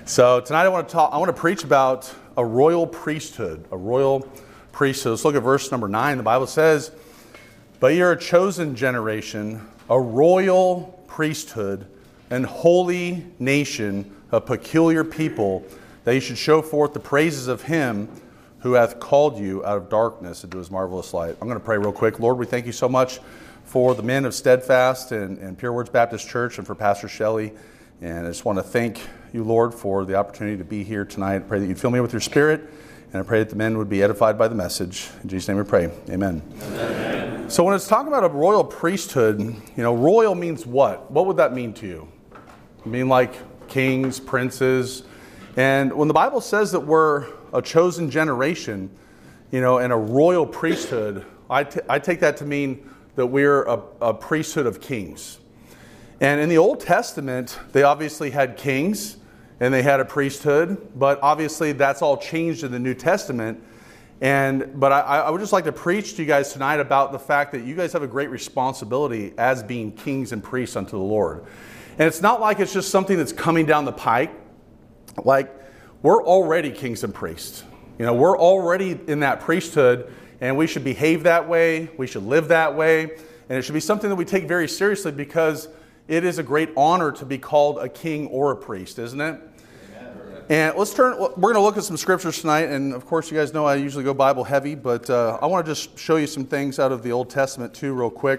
So tonight I want to preach about a royal priesthood, Let's look at verse number 9. The Bible says, "But you're a chosen generation, a royal priesthood, and holy nation, a peculiar people, that you should show forth the praises of him who hath called you out of darkness into his marvelous light." I'm going to pray real quick. Lord, we thank you so much for the men of Steadfast and Pure Words Baptist Church and for Pastor Shelley. And I just want to thank you, Lord, for the opportunity to be here tonight. I pray that you'd fill me with your spirit, and I pray that the men would be edified by the message. In Jesus' name we pray. Amen. Amen. So when it's talking about a royal priesthood, royal means what? What would that mean to you? I mean, like kings, princes. And when the Bible says that we're a chosen generation, and a royal priesthood, I take that to mean that we're a priesthood of kings. And in the Old Testament, they obviously had kings and they had a priesthood, but obviously that's all changed in the New Testament. But I would just like to preach to you guys tonight about the fact that you guys have a great responsibility as being kings and priests unto the Lord. And it's not like it's just something that's coming down the pike. Like, we're already kings and priests. We're already in that priesthood, and we should behave that way. We should live that way. And it should be something that we take very seriously, because it is a great honor to be called a king or a priest, isn't it? And we're going to look at some scriptures tonight. And of course, you guys know I usually go Bible heavy, but I want to just show you some things out of the Old Testament too real quick.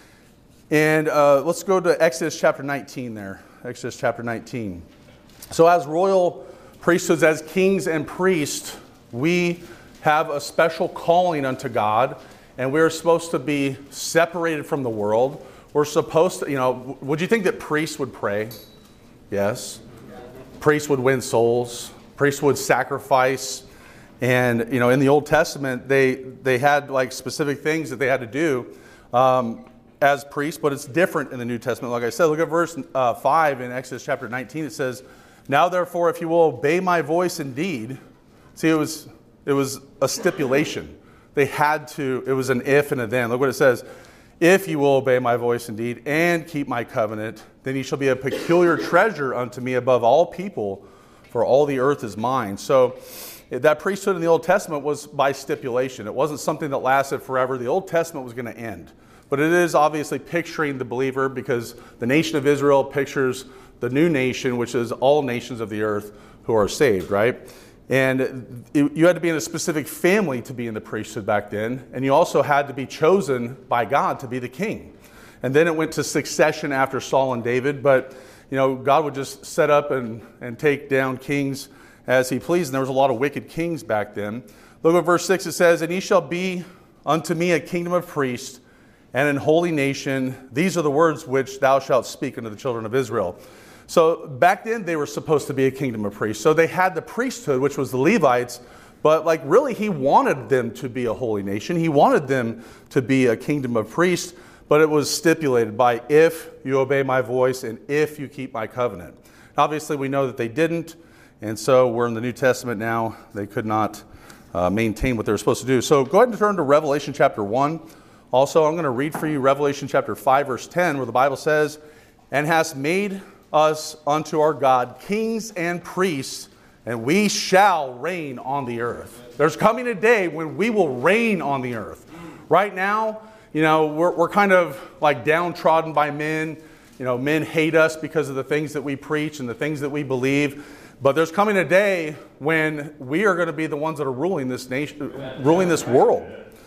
And let's go to Exodus chapter 19 there. Exodus chapter 19. So as royal priesthoods, as kings and priests, we have a special calling unto God, and we're supposed to be separated from the world. We're supposed to, would you think that priests would pray? Yes. Priests would win souls. Priests would sacrifice. And, in the Old Testament, they had like specific things that they had to do as priests, but it's different in the New Testament. Like I said, look at verse 5 in Exodus chapter 19. It says, "Now therefore, if you will obey my voice indeed." See, it was a stipulation. They had to, it was an if and a then. Look what it says. "If you will obey my voice indeed and keep my covenant, then you shall be a peculiar treasure unto me above all people, for all the earth is mine." So that priesthood in the Old Testament was by stipulation. It wasn't something that lasted forever. The Old Testament was going to end. But it is obviously picturing the believer, because the nation of Israel pictures the new nation, which is all nations of the earth who are saved, right? And you had to be in a specific family to be in the priesthood back then. And you also had to be chosen by God to be the king. And then it went to succession after Saul and David. But, God would just set up and take down kings as he pleased. And there was a lot of wicked kings back then. Look at verse 6. It says, "And ye shall be unto me a kingdom of priests and an holy nation. These are the words which thou shalt speak unto the children of Israel." So back then they were supposed to be a kingdom of priests. So they had the priesthood, which was the Levites, but really he wanted them to be a holy nation. He wanted them to be a kingdom of priests, but it was stipulated by if you obey my voice and if you keep my covenant. Obviously we know that they didn't, and so we're in the New Testament now. They could not maintain what they were supposed to do. So go ahead and turn to Revelation chapter 1. Also, I'm going to read for you Revelation chapter 5, verse 10, where the Bible says, "And hast made us unto our God kings and priests, and we shall reign on the earth." There's coming a day when we will reign on the earth. Right now, we're kind of like downtrodden by men. Men hate us because of the things that we preach and the things that we believe. But there's coming a day when we are going to be the ones that are ruling this nation, ruling this world.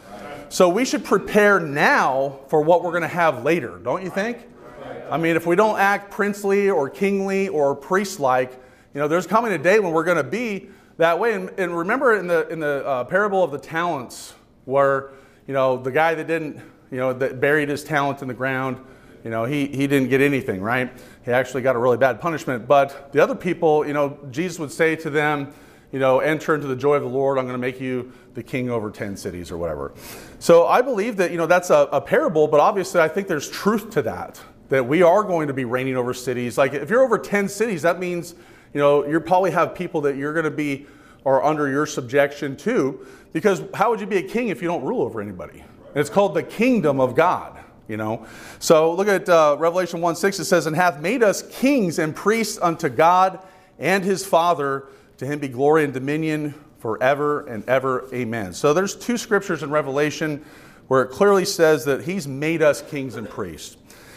So we should prepare now for what we're going to have later, don't you think? I mean, if we don't act princely or kingly or priest-like, there's coming a day when we're going to be that way. And remember in the parable of the talents, where the guy that didn't, that buried his talent in the ground, he didn't get anything, right? He actually got a really bad punishment. But the other people, Jesus would say to them, enter into the joy of the Lord. I'm going to make you the king over 10 cities or whatever. So I believe that, that's a parable, but obviously I think there's truth to that we are going to be reigning over cities. Like if you're over 10 cities, that means, you probably have people that you're going to be or under your subjection to, because how would you be a king if you don't rule over anybody? It's called the kingdom of God. So look at Revelation 1:6. It says, "And hath made us kings and priests unto God, and his Father. To him be glory and dominion forever and ever. Amen. So there's two scriptures in Revelation where it clearly says that he's made us kings and priests.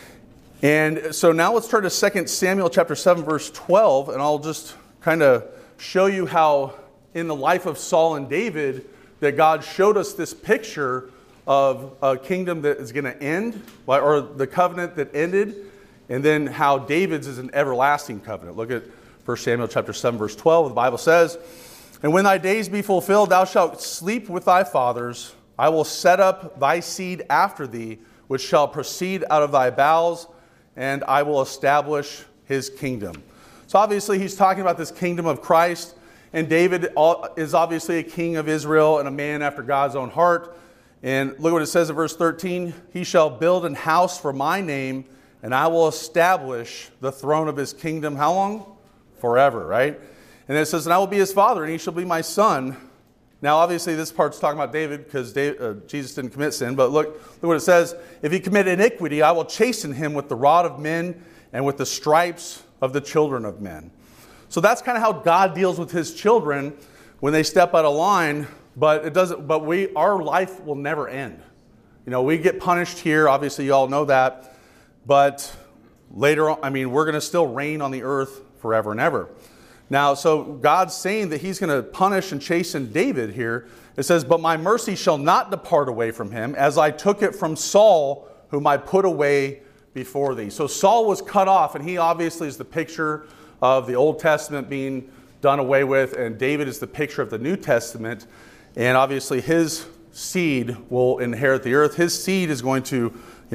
And so now let's turn to 2 Samuel chapter 7, verse 12, and I'll just kind of show you how in the life of Saul and David that God showed us this picture of a kingdom that is going to end, or the covenant that ended, and then how David's is an everlasting covenant. Look at 1 Samuel chapter 7, verse 12. The Bible says, "And when thy days be fulfilled, thou shalt sleep with thy fathers. I will set up thy seed after thee, which shall proceed out of thy bowels, and I will establish his kingdom." So obviously he's talking about this kingdom of Christ, and David is obviously a king of Israel and a man after God's own heart. And look what it says in verse 13, "He shall build an house for my name, and I will establish the throne of his kingdom." How long? Forever, right? And it says, "And I will be his father, and he shall be my son." Now, obviously, this part's talking about David because Jesus didn't commit sin. But look what it says. "If he commit iniquity, I will chasten him with the rod of men and with the stripes of the children of men." So that's kind of how God deals with his children when they step out of line. But it doesn't. But our life will never end. You know, we get punished here. Obviously, you all know that. But later on, we're going to still reign on the earth forever and ever. Now, so God's saying that he's going to punish and chasten David here. It says, "But my mercy shall not depart away from him, as I took it from Saul, whom I put away before thee." So Saul was cut off, and he obviously is the picture of the Old Testament being done away with, and David is the picture of the New Testament. And obviously his seed will inherit the earth. His seed is going to,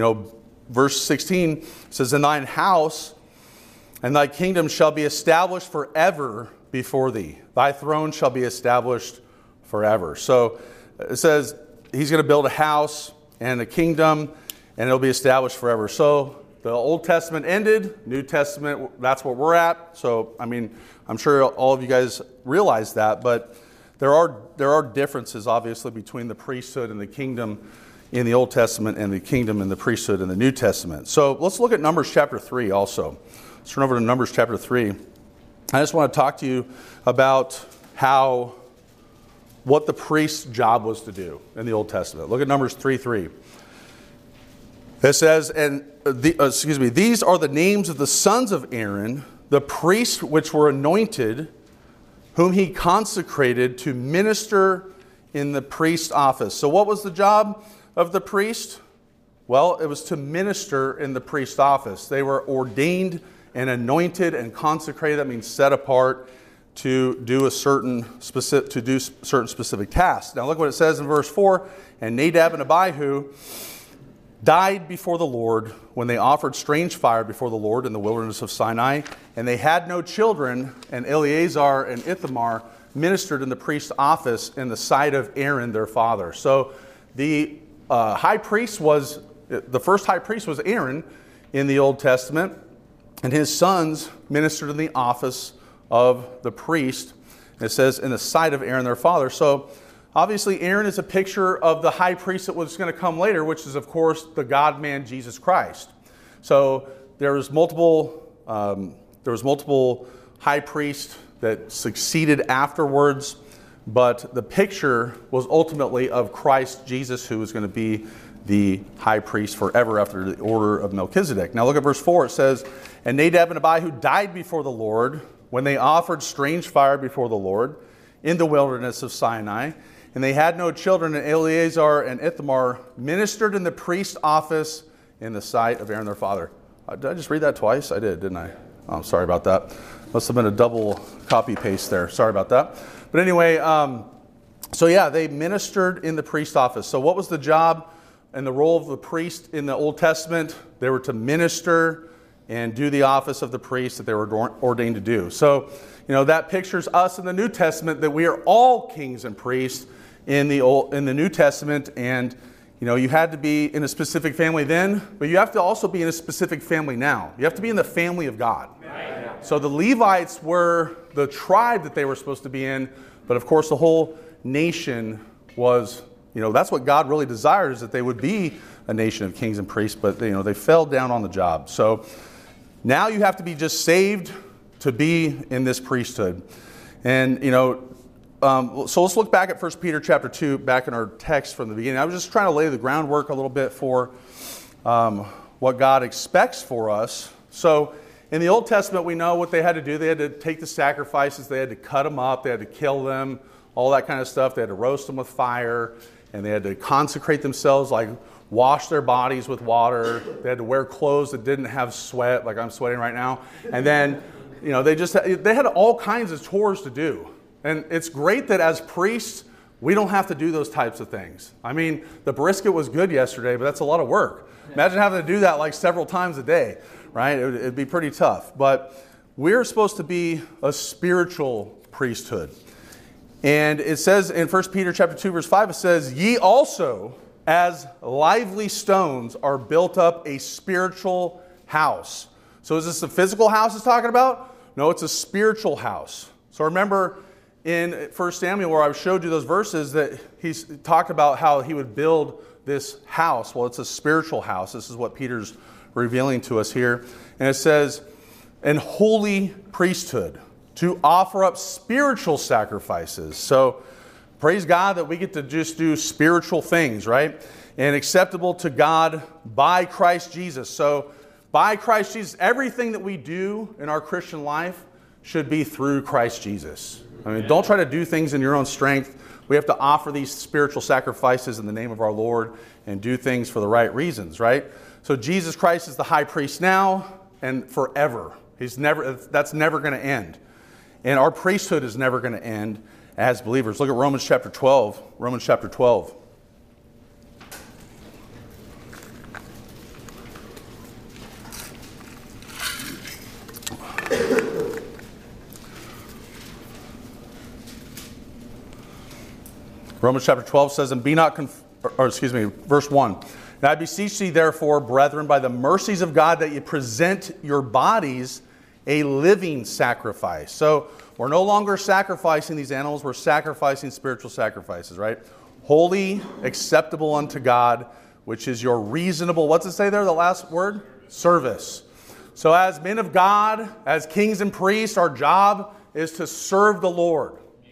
verse 16 says, "In thine house and thy kingdom shall be established forever before thee. Thy throne shall be established forever." So it says he's going to build a house and a kingdom, and it'll be established forever. So the Old Testament ended, New Testament, that's what we're at. So, I'm sure all of you guys realize that, but there are differences, obviously, between the priesthood and the kingdom in the Old Testament and the kingdom and the priesthood in the New Testament. So let's look at Numbers chapter 3 also. Let's turn over to Numbers chapter 3. I just want to talk to you about what the priest's job was to do in the Old Testament. Look at Numbers 3:3. It says, "These are the names of the sons of Aaron, the priests which were anointed, whom he consecrated to minister in the priest's office." So what was the job of the priest? Well, it was to minister in the priest's office. They were ordained and anointed and consecrated. That means set apart to do certain specific tasks. Now look what it says in verse 4. "And Nadab and Abihu died before the Lord when they offered strange fire before the Lord in the wilderness of Sinai. And they had no children, and Eleazar and Ithamar ministered in the priest's office in the sight of Aaron their father." So the first high priest was Aaron in the Old Testament, and his sons ministered in the office of the priest. It says in the sight of Aaron their father. So obviously, Aaron is a picture of the high priest that was going to come later, which is, of course, the God-man, Jesus Christ. So there was multiple high priests that succeeded afterwards, but the picture was ultimately of Christ Jesus, who was going to be the high priest forever after the order of Melchizedek. Now look at verse 4. It says, "And Nadab and Abihu died before the Lord when they offered strange fire before the Lord in the wilderness of Sinai. And they had no children, and Eleazar and Ithamar ministered in the priest's office in the sight of Aaron their father." Did I just read that twice? I did, didn't I? Oh, sorry about that. Must have been a double copy paste there. Sorry about that. But anyway, they ministered in the priest's office. So what was the job and the role of the priest in the Old Testament? They were to minister and do the office of the priest that they were ordained to do. So, that pictures us in the New Testament, that we are all kings and priests in the New Testament. And, you had to be in a specific family then, but you have to also be in a specific family now. You have to be in the family of God. Right. So the Levites were the tribe that they were supposed to be in, but of course the whole nation was, that's what God really desired, is that they would be a nation of kings and priests, but they fell down on the job. So now you have to be just saved to be in this priesthood. And, so let's look back at 1 Peter chapter 2, back in our text from the beginning. I was just trying to lay the groundwork a little bit for what God expects for us. So in the Old Testament, we know what they had to do. They had to take the sacrifices, they had to cut them up, they had to kill them, all that kind of stuff. They had to roast them with fire, and they had to consecrate themselves, like wash their bodies with water. They had to wear clothes that didn't have sweat, like I'm sweating right now. And then, they had all kinds of chores to do. And it's great that as priests, we don't have to do those types of things. I mean, the brisket was good yesterday, but that's a lot of work. Imagine having to do that like several times a day, right? It'd be pretty tough. But we're supposed to be a spiritual priesthood. And it says in 1 Peter chapter 2, verse 5, it says, "Ye also, as lively stones, are built up a spiritual house." So is this a physical house it's talking about? No, it's a spiritual house. So remember in 1 Samuel where I showed you those verses that he's talked about how he would build this house. Well, it's a spiritual house. This is what Peter's revealing to us here. And it says, "An holy priesthood, to offer up spiritual sacrifices." So praise God that we get to just do spiritual things, right? And acceptable to God by Christ Jesus. So by Christ Jesus, everything that we do in our Christian life should be through Christ Jesus. I mean, don't try to do things in your own strength. We have to offer these spiritual sacrifices in the name of our Lord and do things for the right reasons, right? So Jesus Christ is the high priest now and forever. That's never going to end. And our priesthood is never going to end as believers. Look at Romans chapter 12. Romans chapter 12. Romans chapter 12 says, "And be not verse 1. "And I beseech thee, therefore, brethren, by the mercies of God, that ye present your bodies a living sacrifice." So we're no longer sacrificing these animals, we're sacrificing spiritual sacrifices, right? "Holy, acceptable unto God, which is your reasonable," what's it say there, the last word? Service. So as men of God, as kings and priests, our job is to serve the Lord.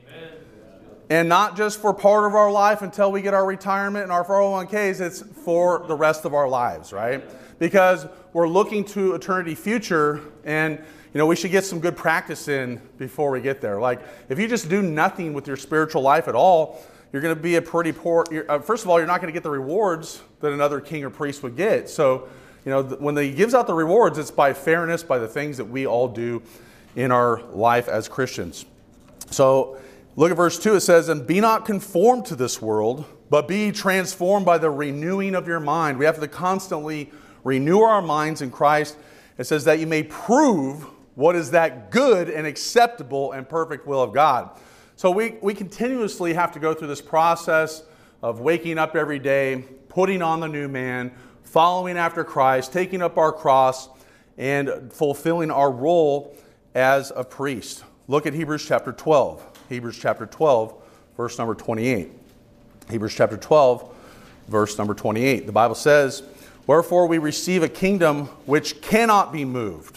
And not just for part of our life until we get our retirement and our 401ks, it's for the rest of our lives, right? Because we're looking to eternity future, and we should get some good practice in before we get there. Like, if you just do nothing with your spiritual life at all, you're going to be a pretty poor, first of all, you're not going to get the rewards that another king or priest would get. So, when he gives out the rewards, it's by fairness, by the things that we all do in our life as Christians. So, look at verse 2. It says, "And be not conformed to this world, but be transformed by the renewing of your mind." We have to constantly renew our minds in Christ. It says that you may prove what is that good and acceptable and perfect will of God. So we continuously have to go through this process of waking up every day, putting on the new man, following after Christ, taking up our cross, and fulfilling our role as a priest. Look at Hebrews chapter 12. Hebrews chapter 12, verse number 28. Hebrews chapter 12, verse number 28. The Bible says, "Wherefore we receive a kingdom which cannot be moved.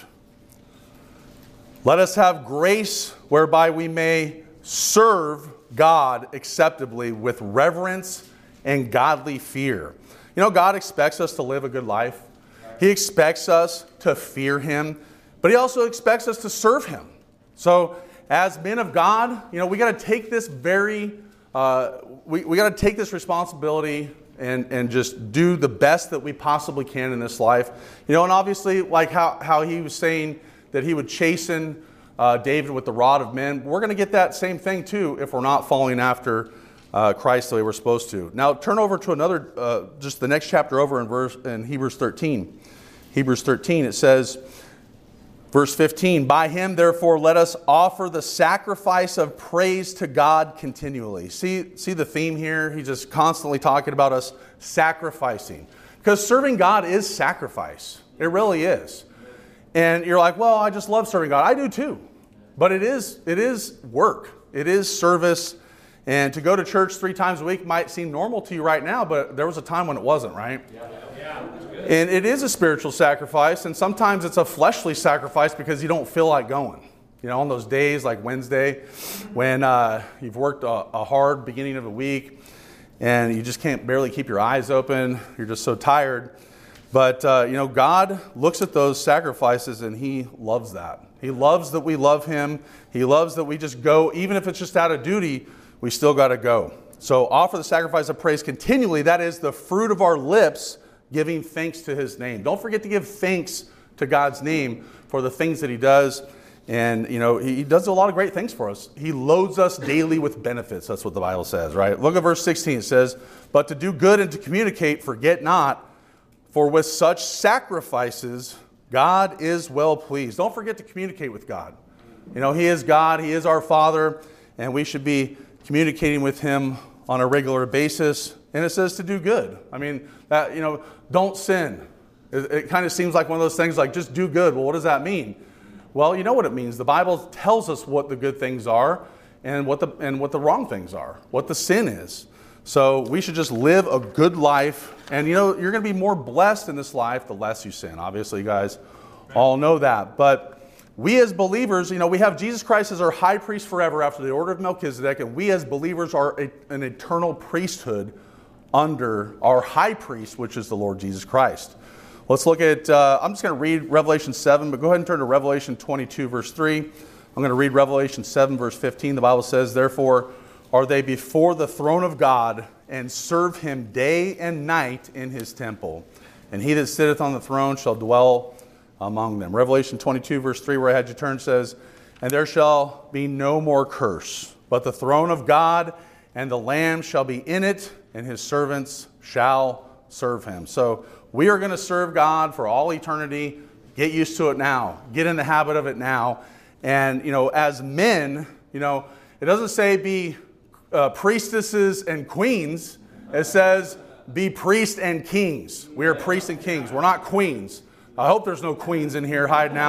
Let us have grace whereby we may serve God acceptably with reverence and godly fear." God expects us to live a good life. He expects us to fear Him, but He also expects us to serve Him. So as men of God, we got to take this we got to take this responsibility and just do the best that we possibly can in this life. And obviously, like how he was saying that he would chasten David with the rod of men, we're going to get that same thing too if we're not following after Christ the way we're supposed to. Now turn over to another, just the next chapter over in Hebrews 13. Hebrews 13, it says, verse 15, "By him, therefore, let us offer the sacrifice of praise to God continually." See the theme here? He's just constantly talking about us sacrificing. Because serving God is sacrifice. It really is. And you're like, well, I just love serving God. I do too. But it is work. It is service. And to go to church 3 times a week might seem normal to you right now, but there was a time when it wasn't, right? Yeah. And it is a spiritual sacrifice, and sometimes it's a fleshly sacrifice because you don't feel like going. You know, on those days like Wednesday when you've worked a hard beginning of the week and you just can't barely keep your eyes open. You're just so tired. But, God looks at those sacrifices and He loves that. He loves that we love Him. He loves that we just go, even if it's just out of duty, we still got to go. So offer the sacrifice of praise continually. That is the fruit of our lips, giving thanks to His name. Don't forget to give thanks to God's name for the things that He does. And, He does a lot of great things for us. He loads us daily with benefits. That's what the Bible says, right? Look at verse 16. It says, "But to do good and to communicate, forget not, for with such sacrifices God is well pleased." Don't forget to communicate with God. He is God. He is our Father. And we should be communicating with Him on a regular basis. And it says to do good. I mean, don't sin. It kind of seems like one of those things like just do good. Well, what does that mean? Well, you know what it means. The Bible tells us what the good things are and what the wrong things are, what the sin is. So we should just live a good life. And, you're going to be more blessed in this life the less you sin. Obviously, you guys all know that. But we as believers, we have Jesus Christ as our high priest forever after the order of Melchizedek. And we as believers are an eternal priesthood under our high priest, which is the Lord Jesus Christ. Let's look at, I'm just going to read Revelation 7, but go ahead and turn to Revelation 22, verse 3. I'm going to read Revelation 7, verse 15. The Bible says, "Therefore are they before the throne of God, and serve Him day and night in His temple. And He that sitteth on the throne shall dwell among them." Revelation 22, verse 3, where I had you turn, says, "And there shall be no more curse, but the throne of God and the Lamb shall be in it, and His servants shall serve Him." So we are going to serve God for all eternity. Get used to it now. Get in the habit of it now. And, as men, it doesn't say be priestesses and queens. It says be priests and kings. We are priests and kings. We're not queens. I hope there's no queens in here hiding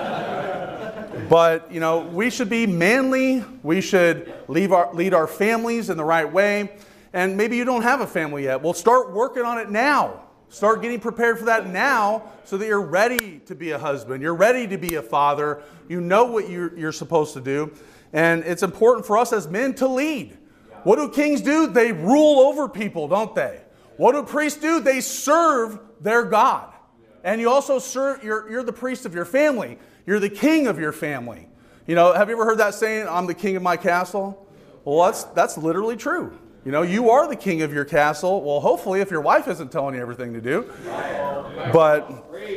out. But, we should be manly. We should lead our families in the right way. And maybe you don't have a family yet. Well, start working on it now. Start getting prepared for that now so that you're ready to be a husband. You're ready to be a father. You know what you're supposed to do. And it's important for us as men to lead. What do kings do? They rule over people, don't they? What do priests do? They serve their God. And you also serve, you're the priest of your family. You're the king of your family. Have you ever heard that saying, "I'm the king of my castle"? Well, that's literally true. You are the king of your castle. Well, hopefully, if your wife isn't telling you everything to do. But,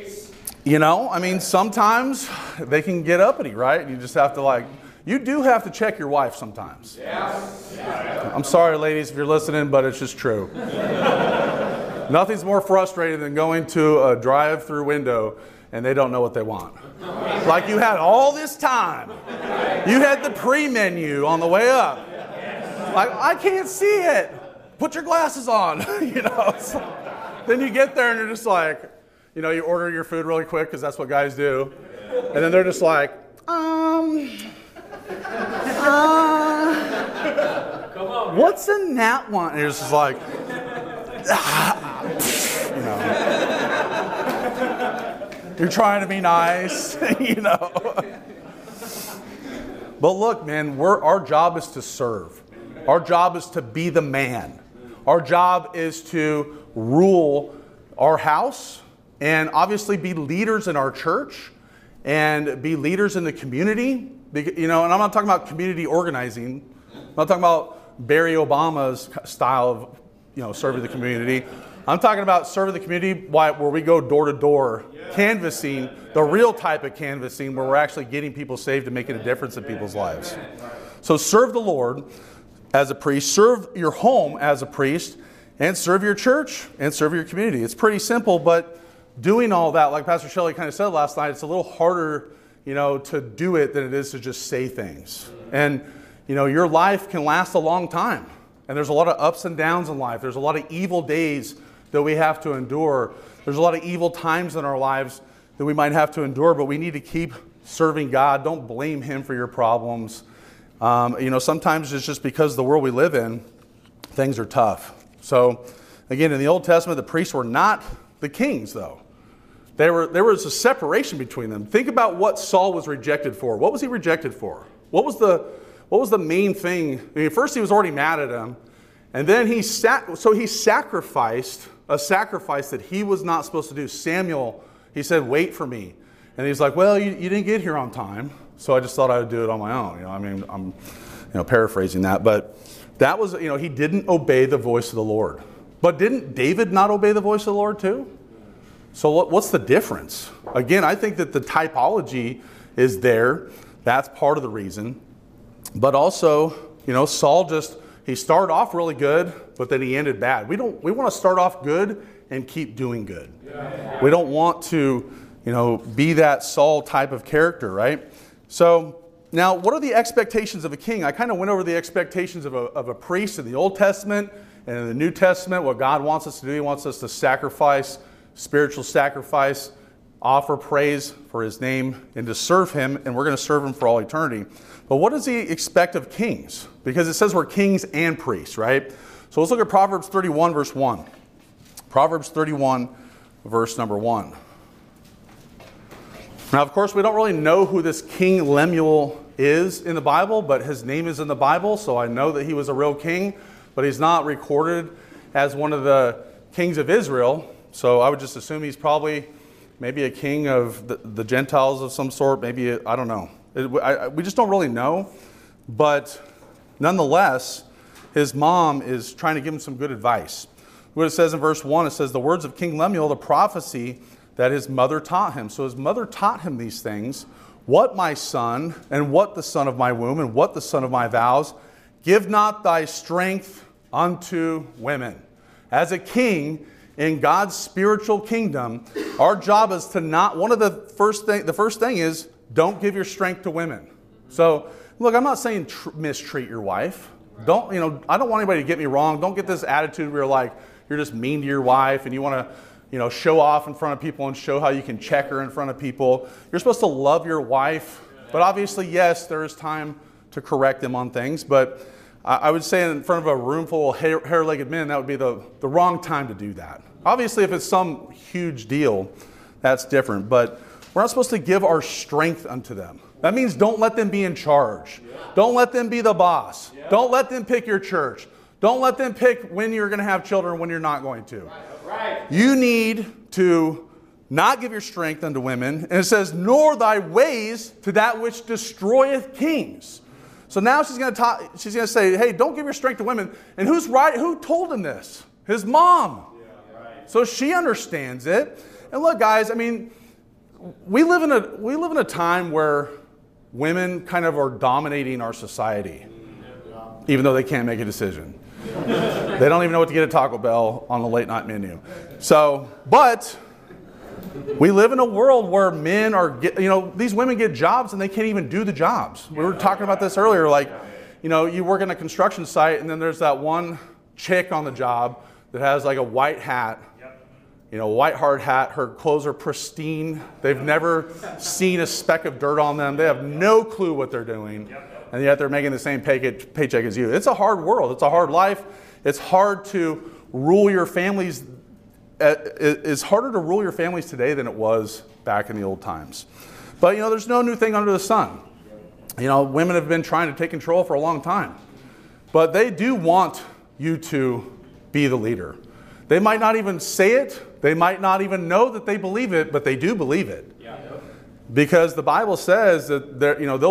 sometimes they can get uppity, right? You just have to you do have to check your wife sometimes. I'm sorry, ladies, if you're listening, but it's just true. Nothing's more frustrating than going to a drive-through window and they don't know what they want. Like you had all this time. You had the pre-menu on the way up. Like, I can't see it. Put your glasses on. Then you get there and you're just like, you order your food really quick because that's what guys do. And then they're just like, what's in that one? And you're just like, You're trying to be nice, But look, man, our job is to serve. Our job is to be the man. Our job is to rule our house and obviously be leaders in our church and be leaders in the community. And I'm not talking about community organizing. I'm not talking about Barry Obama's style of, serving the community. I'm talking about serving the community where we go door to door, canvassing, the real type of canvassing where we're actually getting people saved and making a difference in people's lives. So serve the Lord as a priest, serve your home as a priest, and serve your church and serve your community. It's pretty simple, but doing all that, like Pastor Shelley kind of said last night, it's a little harder, to do it than it is to just say things. And, your life can last a long time. And there's a lot of ups and downs in life. There's a lot of evil days that we have to endure. There's a lot of evil times in our lives that we might have to endure, but we need to keep serving God. Don't blame Him for your problems. Sometimes it's just because the world we live in, things are tough. So, again, in the Old Testament, the priests were not the kings, though. There was a separation between them. Think about what Saul was rejected for. What was he rejected for? What was the main thing? I mean, first he was already mad at him, and then he sacrificed a sacrifice that he was not supposed to do. Samuel, he said, "Wait for me," and he's like, "Well, you didn't get here on time, so I just thought I would do it on my own." I mean, I'm paraphrasing that, but that was, he didn't obey the voice of the Lord. But didn't David not obey the voice of the Lord too? So what's the difference? Again, I think that the typology is there. That's part of the reason. But also, Saul he started off really good, but then he ended bad. We want to start off good and keep doing good. Yeah. We don't want to, be that Saul type of character, right? So now, what are the expectations of a king? I kind of went over the expectations of a priest in the Old Testament and in the New Testament, what God wants us to do. He wants us to sacrifice, spiritual sacrifice, offer praise for his name, and to serve him, and we're going to serve him for all eternity. But what does he expect of kings? Because it says we're kings and priests, right? So let's look at Proverbs 31, verse 1. Proverbs 31, verse number 1. Now, of course, we don't really know who this King Lemuel is in the Bible, but his name is in the Bible, so I know that he was a real king, but he's not recorded as one of the kings of Israel. So I would just assume he's probably maybe a king of the Gentiles of some sort. Maybe, I don't know. We just don't really know. But nonetheless, his mom is trying to give him some good advice. What it says in verse 1, it says, "The words of King Lemuel, the prophecy that his mother taught him." So his mother taught him these things. "What, my son, and what the son of my womb, and what the son of my vows, give not thy strength unto women." As a king in God's spiritual kingdom, our job is to not, the first thing is, don't give your strength to women. So, look, I'm not saying mistreat your wife. I don't want anybody to get me wrong. Don't get this attitude where you're just mean to your wife and you want to, show off in front of people and show how you can check her in front of people. You're supposed to love your wife, but obviously, yes, there is time to correct them on things. But I would say in front of a room full of hair-legged men, that would be the wrong time to do that. Obviously, if it's some huge deal, that's different. But we're not supposed to give our strength unto them. That means don't let them be in charge. Yeah. Don't let them be the boss. Yeah. Don't let them pick your church. Don't let them pick when you're going to have children and when you're not going to. Right. You need to not give your strength unto women. And it says, "Nor thy ways to that which destroyeth kings." So now she's going to say, hey, don't give your strength to women. And who's right? Who told him this? His mom. Yeah, right. So she understands it. And look, guys, I mean, we live in a time where women kind of are dominating our society, even though they can't make a decision. They don't even know what to get at Taco Bell on the late night menu. So, but we live in a world where men these women get jobs and they can't even do the jobs. We were talking about this earlier, you work in a construction site and then there's that one chick on the job that has a white hat, white hard hat. Her clothes are pristine. They've never seen a speck of dirt on them. They have no clue what they're doing. And yet they're making the same paycheck as you. It's a hard world. It's a hard life. It's hard to rule your families. It's harder to rule your families today than it was back in the old times. But, there's no new thing under the sun. Women have been trying to take control for a long time. But they do want you to be the leader. They might not even say it. They might not even know that they believe it, but they do believe it. Yeah. Because the Bible says that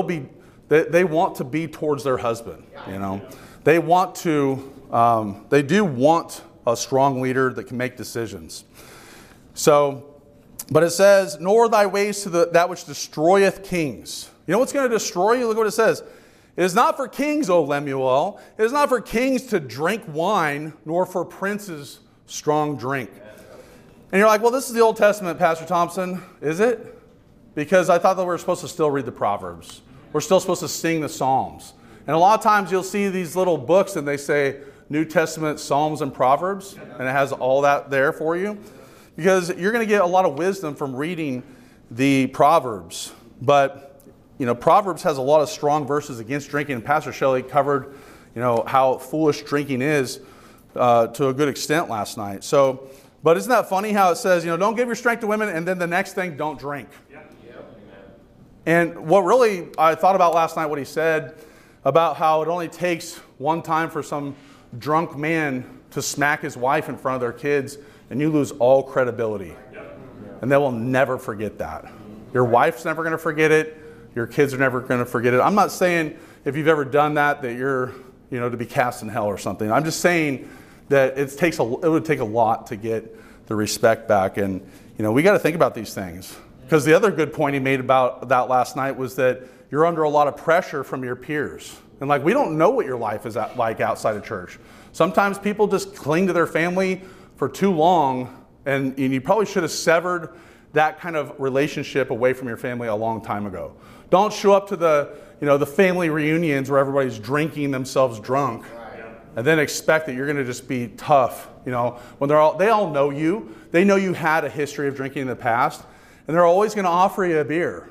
they want to be towards their husband. They want to. They do want a strong leader that can make decisions. So, but it says, "Nor thy ways to that which destroyeth kings." You know what's going to destroy you? Look what it says. "It is not for kings, O Lemuel. It is not for kings to drink wine, nor for princes strong drink." And you're like, well, this is the Old Testament, Pastor Thompson. Is it? Because I thought that we were supposed to still read the Proverbs. We're still supposed to sing the Psalms. And a lot of times you'll see these little books and they say New Testament Psalms and Proverbs. And it has all that there for you. Because you're going to get a lot of wisdom from reading the Proverbs. But, Proverbs has a lot of strong verses against drinking. And Pastor Shelley covered, how foolish drinking is to a good extent last night. So But isn't that funny how it says, don't give your strength to women, and then the next thing, don't drink. And what really I thought about last night, what he said about how it only takes one time for some drunk man to smack his wife in front of their kids, and you lose all credibility. And they will never forget that. Your wife's never going to forget it. Your kids are never going to forget it. I'm not saying if you've ever done that you're, to be cast in hell or something. I'm just saying that it would take a lot to get the respect back. And, we got to think about these things. Because the other good point he made about that last night was that you're under a lot of pressure from your peers. And we don't know what your life is like outside of church. Sometimes people just cling to their family for too long, and you probably should have severed that kind of relationship away from your family a long time ago. Don't show up to the family reunions where everybody's drinking themselves drunk and then expect that you're going to just be tough. When they all know you. They know you had a history of drinking in the past, and they're always going to offer you a beer.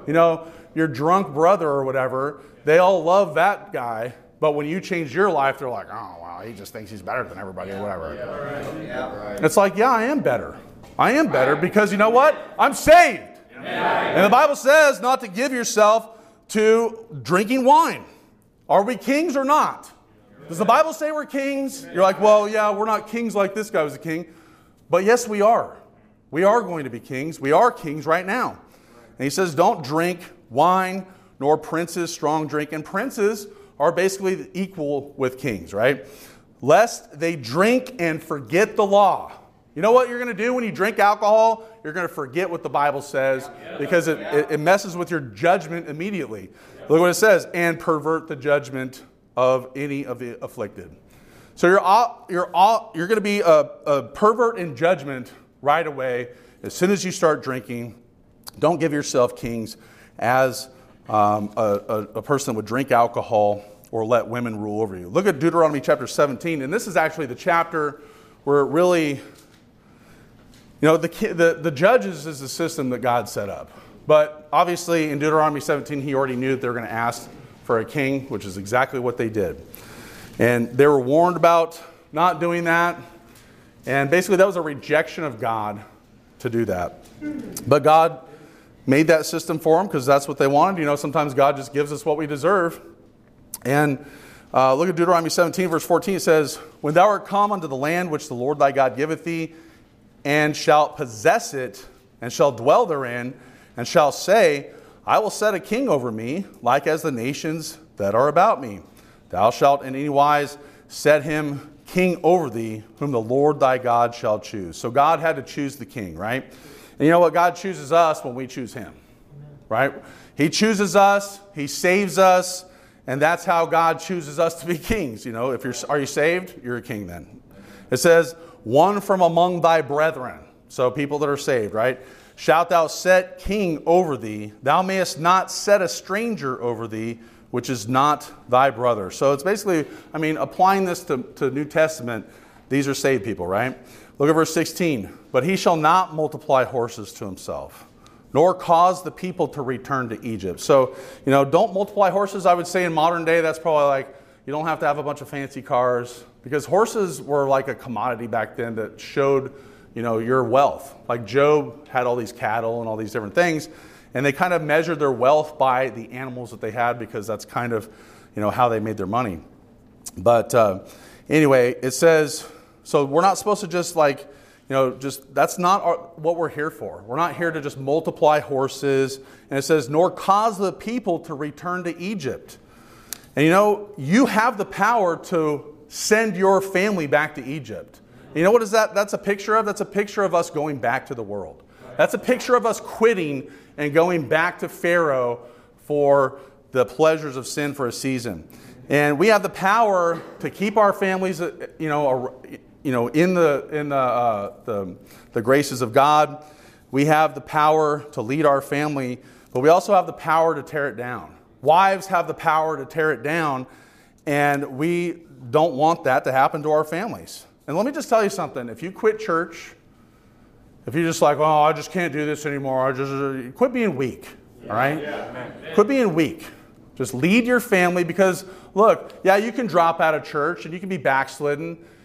Your drunk brother or whatever, they all love that guy, but when you change your life, they're like, oh, wow, he just thinks he's better than everybody or whatever. It's like, yeah, I am better. I am better because you know what? I'm saved. And the Bible says not to give yourself to drinking wine. Are we kings or not? Does the Bible say we're kings? You're like, well, yeah, we're not kings like this guy was a king. But yes, we are. We are going to be kings. We are kings right now. And he says, don't drink wine, nor princes strong drink. And princes are basically equal with kings, right? Lest they drink and forget the law. You know what you're going to do when you drink alcohol? You're going to forget what the Bible says because it messes with your judgment immediately. Look what it says, and pervert the judgment of any of the afflicted. So you're going to be a pervert in judgment right away as soon as you start drinking. Don't give yourself kings as a person that would drink alcohol or let women rule over you. Look at Deuteronomy chapter 17, and this is actually the chapter where it really, the judges is the system that God set up. But obviously in Deuteronomy 17, he already knew that they were going to ask for a king, which is exactly what they did. And they were warned about not doing that. And basically that was a rejection of God to do that. But God made that system for them because that's what they wanted. Sometimes God just gives us what we deserve. And look at Deuteronomy 17, verse 14. It says, when thou art come unto the land which the Lord thy God giveth thee, and shalt possess it, and shalt dwell therein, and shalt say, I will set a king over me, like as the nations that are about me. Thou shalt in any wise set him king over thee, whom the Lord thy God shall choose. So God had to choose the king, right? And you know what? God chooses us when we choose him, right? He chooses us, he saves us, and that's how God chooses us to be kings. Are you saved? You're a king then. It says, one from among thy brethren. So people that are saved, right? Shalt thou set king over thee. Thou mayest not set a stranger over thee, which is not thy brother. So it's basically, applying this to New Testament, these are saved people, right? Look at verse 16. But he shall not multiply horses to himself, nor cause the people to return to Egypt. So, don't multiply horses. I would say in modern day, that's probably like, you don't have to have a bunch of fancy cars, because horses were like a commodity back then that showed, your wealth. Like Job had all these cattle and all these different things, and they kind of measured their wealth by the animals that they had, because that's kind of, how they made their money. But anyway, it says, so we're not supposed to just that's not what we're here for. We're not here to just multiply horses. And it says, nor cause the people to return to Egypt. And you have the power to send your family back to Egypt. And what is that? That's a picture of? That's a picture of us going back to the world. That's a picture of us quitting and going back to Pharaoh for the pleasures of sin for a season. And we have the power to keep our families, in the graces of God. We have the power to lead our family, but we also have the power to tear it down. Wives have the power to tear it down, and we don't want that to happen to our families. And let me just tell you something. If you quit church, if you're just like, oh, I just can't do this anymore, quit being weak, all right? Quit being weak. Just lead your family, because, look, yeah, you can drop out of church and you can be backslidden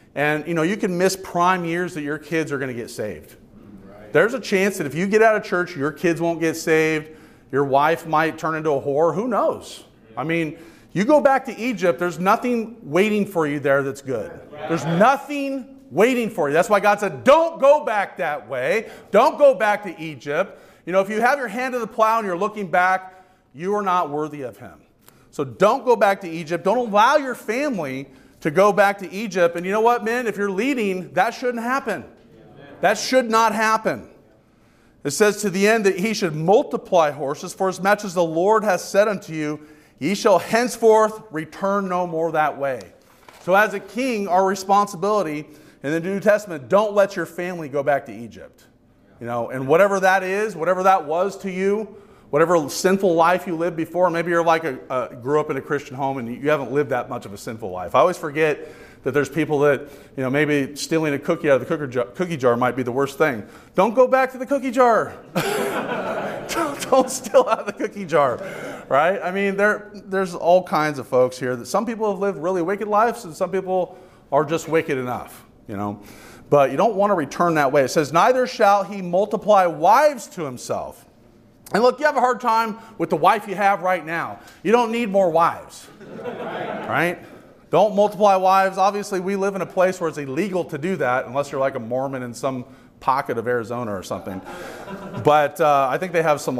And, you can miss prime years that your kids are going to get saved. Right. There's a chance that if you get out of church, your kids won't get saved. Your wife might turn into a whore. Who knows? I mean, you go back to Egypt, there's nothing waiting for you there that's good. There's nothing waiting for you. That's why God said, don't go back that way. Don't go back to Egypt. If you have your hand to the plow and you're looking back, you are not worthy of him. So don't go back to Egypt. Don't allow your family to go back to Egypt. And you know what, men? If you're leading, that shouldn't happen. That should not happen. It says to the end that he should multiply horses, for as much as the Lord has said unto you, ye shall henceforth return no more that way. So as a king, our responsibility in the New Testament, don't let your family go back to Egypt. And whatever that is, whatever that was to you, whatever sinful life you lived before, maybe you're like grew up in a Christian home and you haven't lived that much of a sinful life. I always forget that there's people that, maybe stealing a cookie out of the cookie jar might be the worst thing. Don't go back to the cookie jar. Don't steal out of the cookie jar, right? I mean, there's all kinds of folks here that some people have lived really wicked lives and some people are just wicked enough, But you don't want to return that way. It says, neither shall he multiply wives to himself. And look, you have a hard time with the wife you have right now. You don't need more wives, right? Don't multiply wives. Obviously, we live in a place where it's illegal to do that unless you're like a Mormon in some pocket of Arizona or something. But I think they have some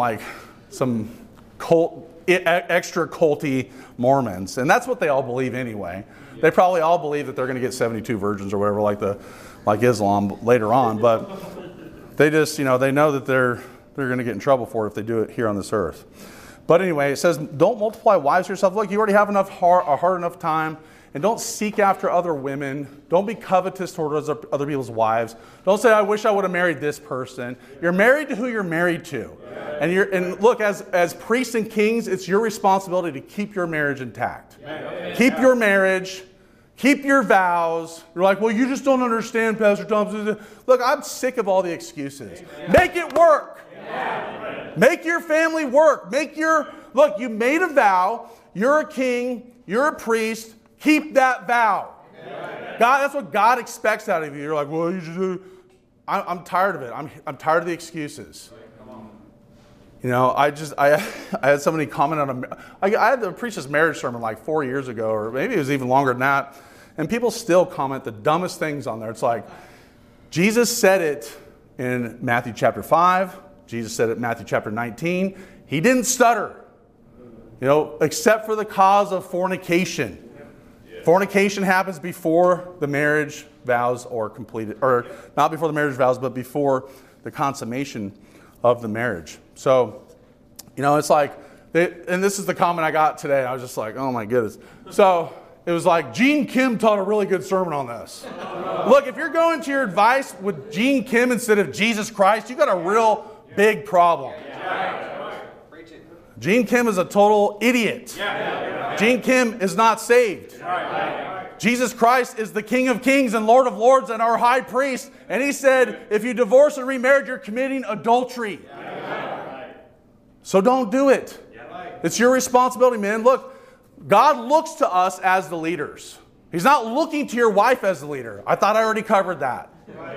extra culty Mormons. And that's what they all believe anyway. They probably all believe that they're going to get 72 virgins or whatever like Islam later on. But they just, they know that they're going to get in trouble for it if they do it here on this earth. But anyway, it says, don't multiply wives for yourself. Look, you already have a hard enough time. And don't seek after other women. Don't be covetous towards other people's wives. Don't say, I wish I would have married this person. You're married to who you're married to. And look, as priests and kings, it's your responsibility to keep your marriage intact. Keep your marriage. Keep your vows. You're like, well, you just don't understand, Pastor Thompson. Look, I'm sick of all the excuses. Make it work. Make your family work. Look, you made a vow. You're a king. You're a priest. Keep that vow. God, that's what God expects out of you. You're like, well, you just, I'm tired of it. I'm tired of the excuses. I had somebody comment on I had to preach this marriage sermon like 4 years ago, or maybe it was even longer than that. And people still comment the dumbest things on there. It's like, Jesus said it in Matthew chapter 5. Jesus said it in Matthew chapter 19. He didn't stutter, except for the cause of fornication. Fornication happens before the marriage vows are completed, or not before the marriage vows, but before the consummation of the marriage. So, it's like, and this is the comment I got today. I was just like, oh my goodness. So it was like, Gene Kim taught a really good sermon on this. Look, if you're going to your advice with Gene Kim instead of Jesus Christ, you got a real big problem. Gene Kim is a total idiot. Gene Kim is not saved. Jesus Christ is the King of Kings and Lord of Lords and our high priest. And he said, if you divorce and remarry, you're committing adultery. So don't do it. It's your responsibility, man. Look, God looks to us as the leaders. He's not looking to your wife as the leader. I thought I already covered that.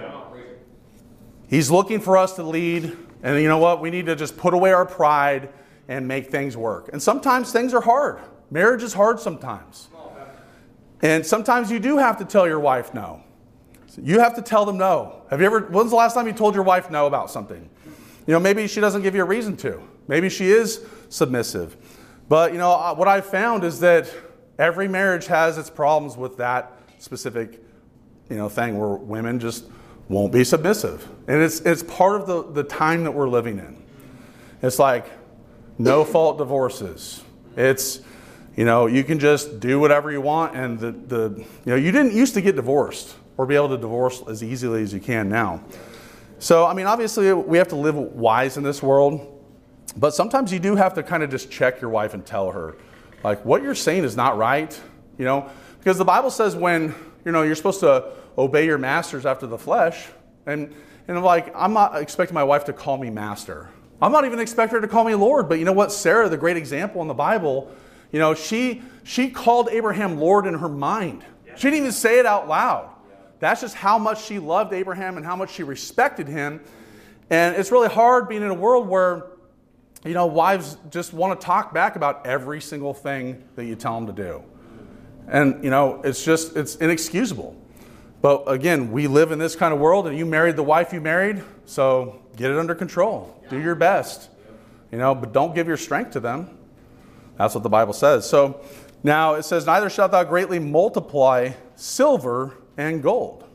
He's looking for us to lead. And you know what? We need to just put away our pride and make things work. And sometimes things are hard. Marriage is hard sometimes. And sometimes you do have to tell your wife no. You have to tell them no. When's the last time you told your wife no about something? Maybe she doesn't give you a reason to. Maybe she is submissive. But, what I've found is that every marriage has its problems with that specific, thing where women just won't be submissive. And it's part of the time that we're living in. It's like no fault divorces. It's, you can just do whatever you want, and you didn't used to get divorced or be able to divorce as easily as you can now. So, obviously we have to live wise in this world, but sometimes you do have to kind of just check your wife and tell her, like, what you're saying is not right, because the Bible says when, you're supposed to obey your masters after the flesh, and I'm not expecting my wife to call me master. I'm not even expecting her to call me Lord, but you know what? Sarah, the great example in the Bible, she called Abraham Lord in her mind. She didn't even say it out loud. that's just how much she loved Abraham and how much she respected him. And it's really hard being in a world where, wives just want to talk back about every single thing that you tell them to do. And, it's inexcusable. But again, we live in this kind of world, and you married the wife you married, so get it under control. Do your best, but don't give your strength to them. That's what the Bible says. So now it says, neither shalt thou greatly multiply silver and gold.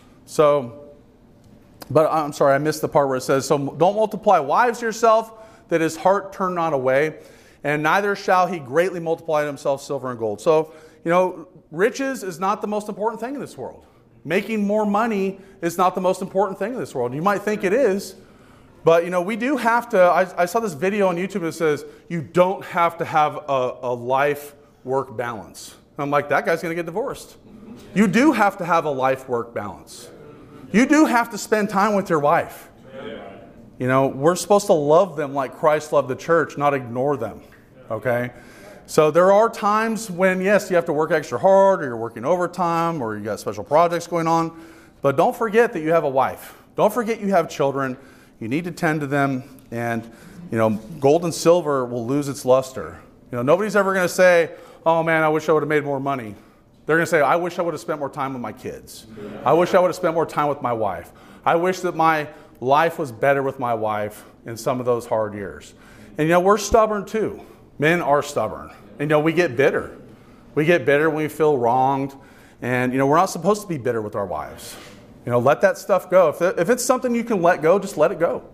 But I'm sorry, I missed the part where it says, so don't multiply wives yourself, that his heart turn not away, and neither shall he greatly multiply to himself silver and gold. So, riches is not the most important thing in this world. Making more money is not the most important thing in this world. You might think it is, but, we do have to, I saw this video on YouTube that says, you don't have to have a life-work balance. I'm like, that guy's going to get divorced. You do have to have a life-work balance. You do have to spend time with your wife. We're supposed to love them like Christ loved the church, not ignore them. Okay? So there are times when, yes, you have to work extra hard, or you're working overtime, or you got special projects going on. But don't forget that you have a wife. Don't forget you have children. You need to tend to them. And, gold and silver will lose its luster. Nobody's ever going to say, oh man, I wish I would have made more money. They're going to say, I wish I would have spent more time with my kids. I wish I would have spent more time with my wife. I wish that my life was better with my wife in some of those hard years. And we're stubborn too. Men are stubborn. And we get bitter. We get bitter when we feel wronged. And we're not supposed to be bitter with our wives. Let that stuff go. If it's something you can let go, just let it go.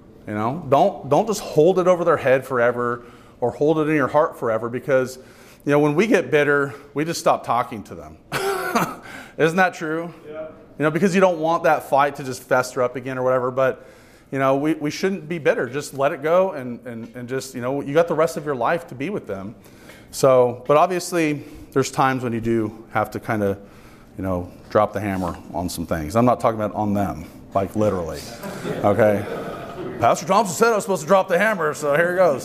Don't just hold it over their head forever or hold it in your heart forever, because when we get bitter, we just stop talking to them. Isn't that true? Yeah. Because you don't want that fight to just fester up again or whatever. But, we shouldn't be bitter. Just let it go and just, you got the rest of your life to be with them. So, but obviously there's times when you do have to kind of, drop the hammer on some things. I'm not talking about on them, like literally. Okay? Pastor Thompson said I was supposed to drop the hammer, so here it goes.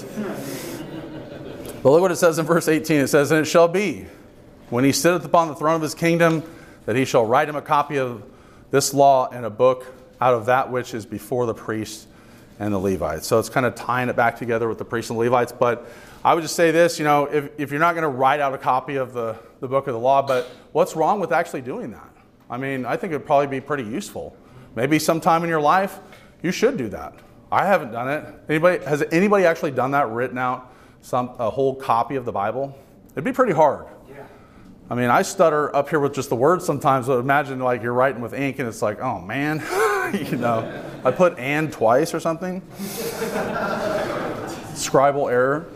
But look what it says in verse 18. It says, and it shall be, when he sitteth upon the throne of his kingdom, that he shall write him a copy of this law in a book out of that which is before the priests and the Levites. So it's kind of tying it back together with the priests and Levites. But I would just say this, if you're not going to write out a copy of the book of the law, but what's wrong with actually doing that? I think it would probably be pretty useful. Maybe sometime in your life, you should do that. I haven't done it. Has anybody actually done that, written out a whole copy of the Bible? It'd be pretty hard. Yeah. I stutter up here with just the words sometimes, but imagine like you're writing with ink and it's like, oh man, I put "and" twice or something. Scribal error.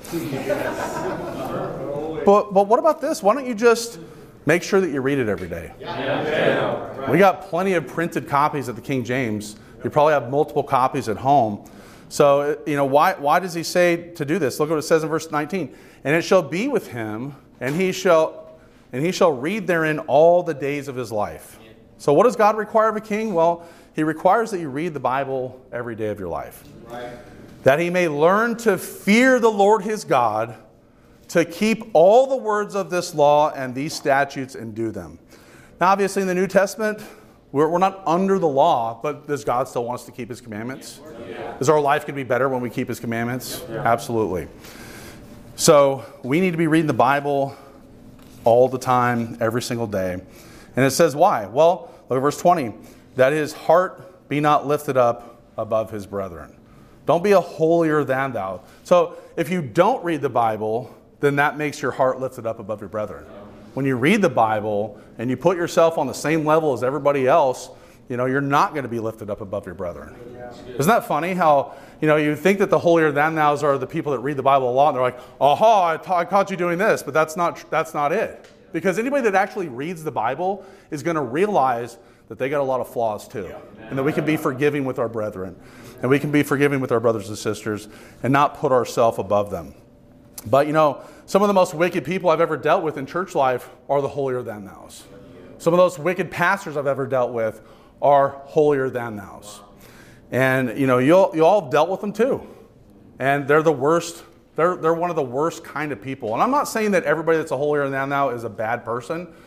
But what about this? Why don't you just make sure that you read it every day? Yeah. We got plenty of printed copies at the King James. You probably have multiple copies at home. So, why does he say to do this? Look what it says in verse 19. And it shall be with him, and he shall read therein all the days of his life. So what does God require of a king? Well, he requires that you read the Bible every day of your life. Right. That he may learn to fear the Lord his God, to keep all the words of this law and these statutes and do them. Now, obviously, in the New Testament, we're not under the law, but does God still want us to keep his commandments? Yeah. Is our life going to be better when we keep his commandments? Yeah. Absolutely. So we need to be reading the Bible all the time, every single day. And it says why? Well, look at verse 20. That his heart be not lifted up above his brethren. Don't be a holier than thou. So if you don't read the Bible, then that makes your heart lifted up above your brethren. When you read the Bible and you put yourself on the same level as everybody else, you're not going to be lifted up above your brethren. Yeah. Isn't that funny how, you think that the holier than thous are the people that read the Bible a lot, and they're like, aha, I caught you doing this, but that's not it. Because anybody that actually reads the Bible is going to realize that they got a lot of flaws too. Yeah. And that we can be forgiving with our brethren. And we can be forgiving with our brothers and sisters and not put ourselves above them. But some of the most wicked people I've ever dealt with in church life are the holier than thous. Some of those wicked pastors I've ever dealt with are holier than thous. And you all have dealt with them too. And they're the worst. They're one of the worst kind of people. And I'm not saying that everybody that's a holier than thou is a bad person,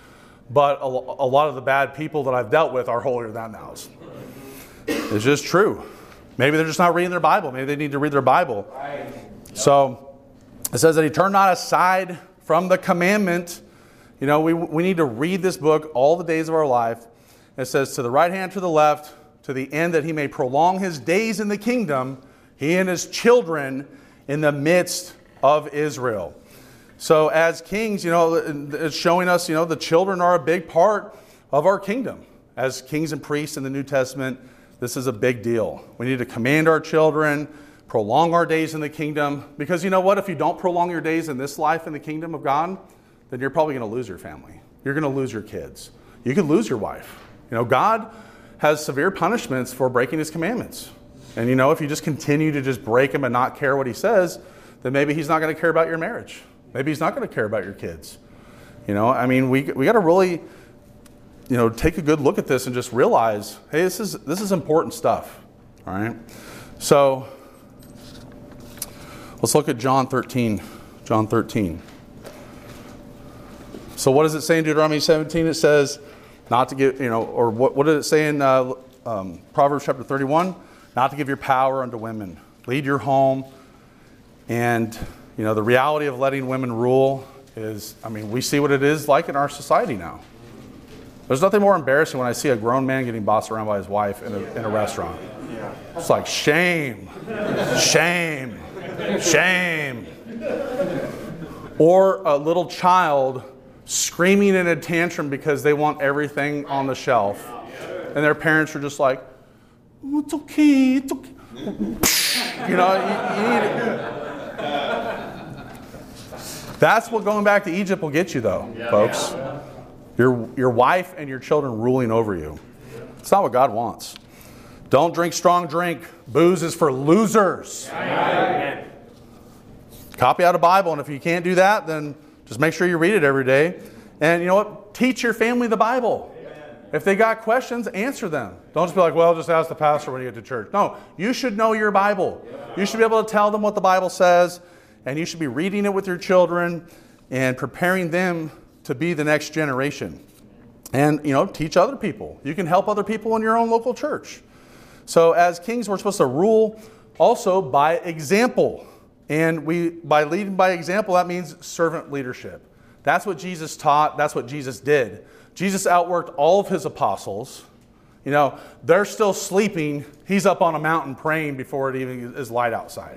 but a lot of the bad people that I've dealt with are holier than thous. It's just true. Maybe they're just not reading their Bible. Maybe they need to read their Bible. So it says that he turned not aside from the commandment. You know, we need to read this book all the days of our life. It says, to the right hand, to the left, to the end that he may prolong his days in the kingdom, he and his children in the midst of Israel. So as kings, you know, it's showing us, you know, the children are a big part of our kingdom. As kings and priests in the New Testament, this is a big deal. We need to command our children, prolong our days in the kingdom. Because you know what? If you don't prolong your days in this life in the kingdom of God, then you're probably going to lose your family. You're going to lose your kids. You could lose your wife. You know, God has severe punishments for breaking his commandments. And you know, if you just continue to just break them and not care what he says, then maybe he's not going to care about your marriage. Maybe he's not going to care about your kids. You know, I mean, we got to really, you know, take a good look at this and just realize, hey, this is important stuff. All right. So let's look at John 13. John 13. So what does it say in Deuteronomy 17? It says not to give, you know, or what did it say in Proverbs chapter 31? Not to give your power unto women. Lead your home. And, you know, the reality of letting women rule is, I mean, we see what it is like in our society now. There's nothing more embarrassing when I see a grown man getting bossed around by his wife in a restaurant. It's like, shame, shame, shame. Or a little child screaming in a tantrum because they want everything on the shelf. And their parents are just like, oh, it's okay, it's okay. You know, you need it. That's what going back to Egypt will get you, though, folks. Your wife and your children ruling over you. It's not what God wants. Don't drink strong drink. Booze is for losers. Amen. Copy out a Bible, and if you can't do that, then just make sure you read it every day. And you know what? Teach your family the Bible. If they got questions, answer them. Don't just be like, well, just ask the pastor when you get to church. No, you should know your Bible. You should be able to tell them what the Bible says, and you should be reading it with your children and preparing them to be the next generation. And, you know, teach other people. You can help other people in your own local church. So as kings, we're supposed to rule also by example. And by leading by example, that means servant leadership. That's what Jesus taught. That's what Jesus did. Jesus outworked all of his apostles. You know, they're still sleeping. He's up on a mountain praying before it even is light outside.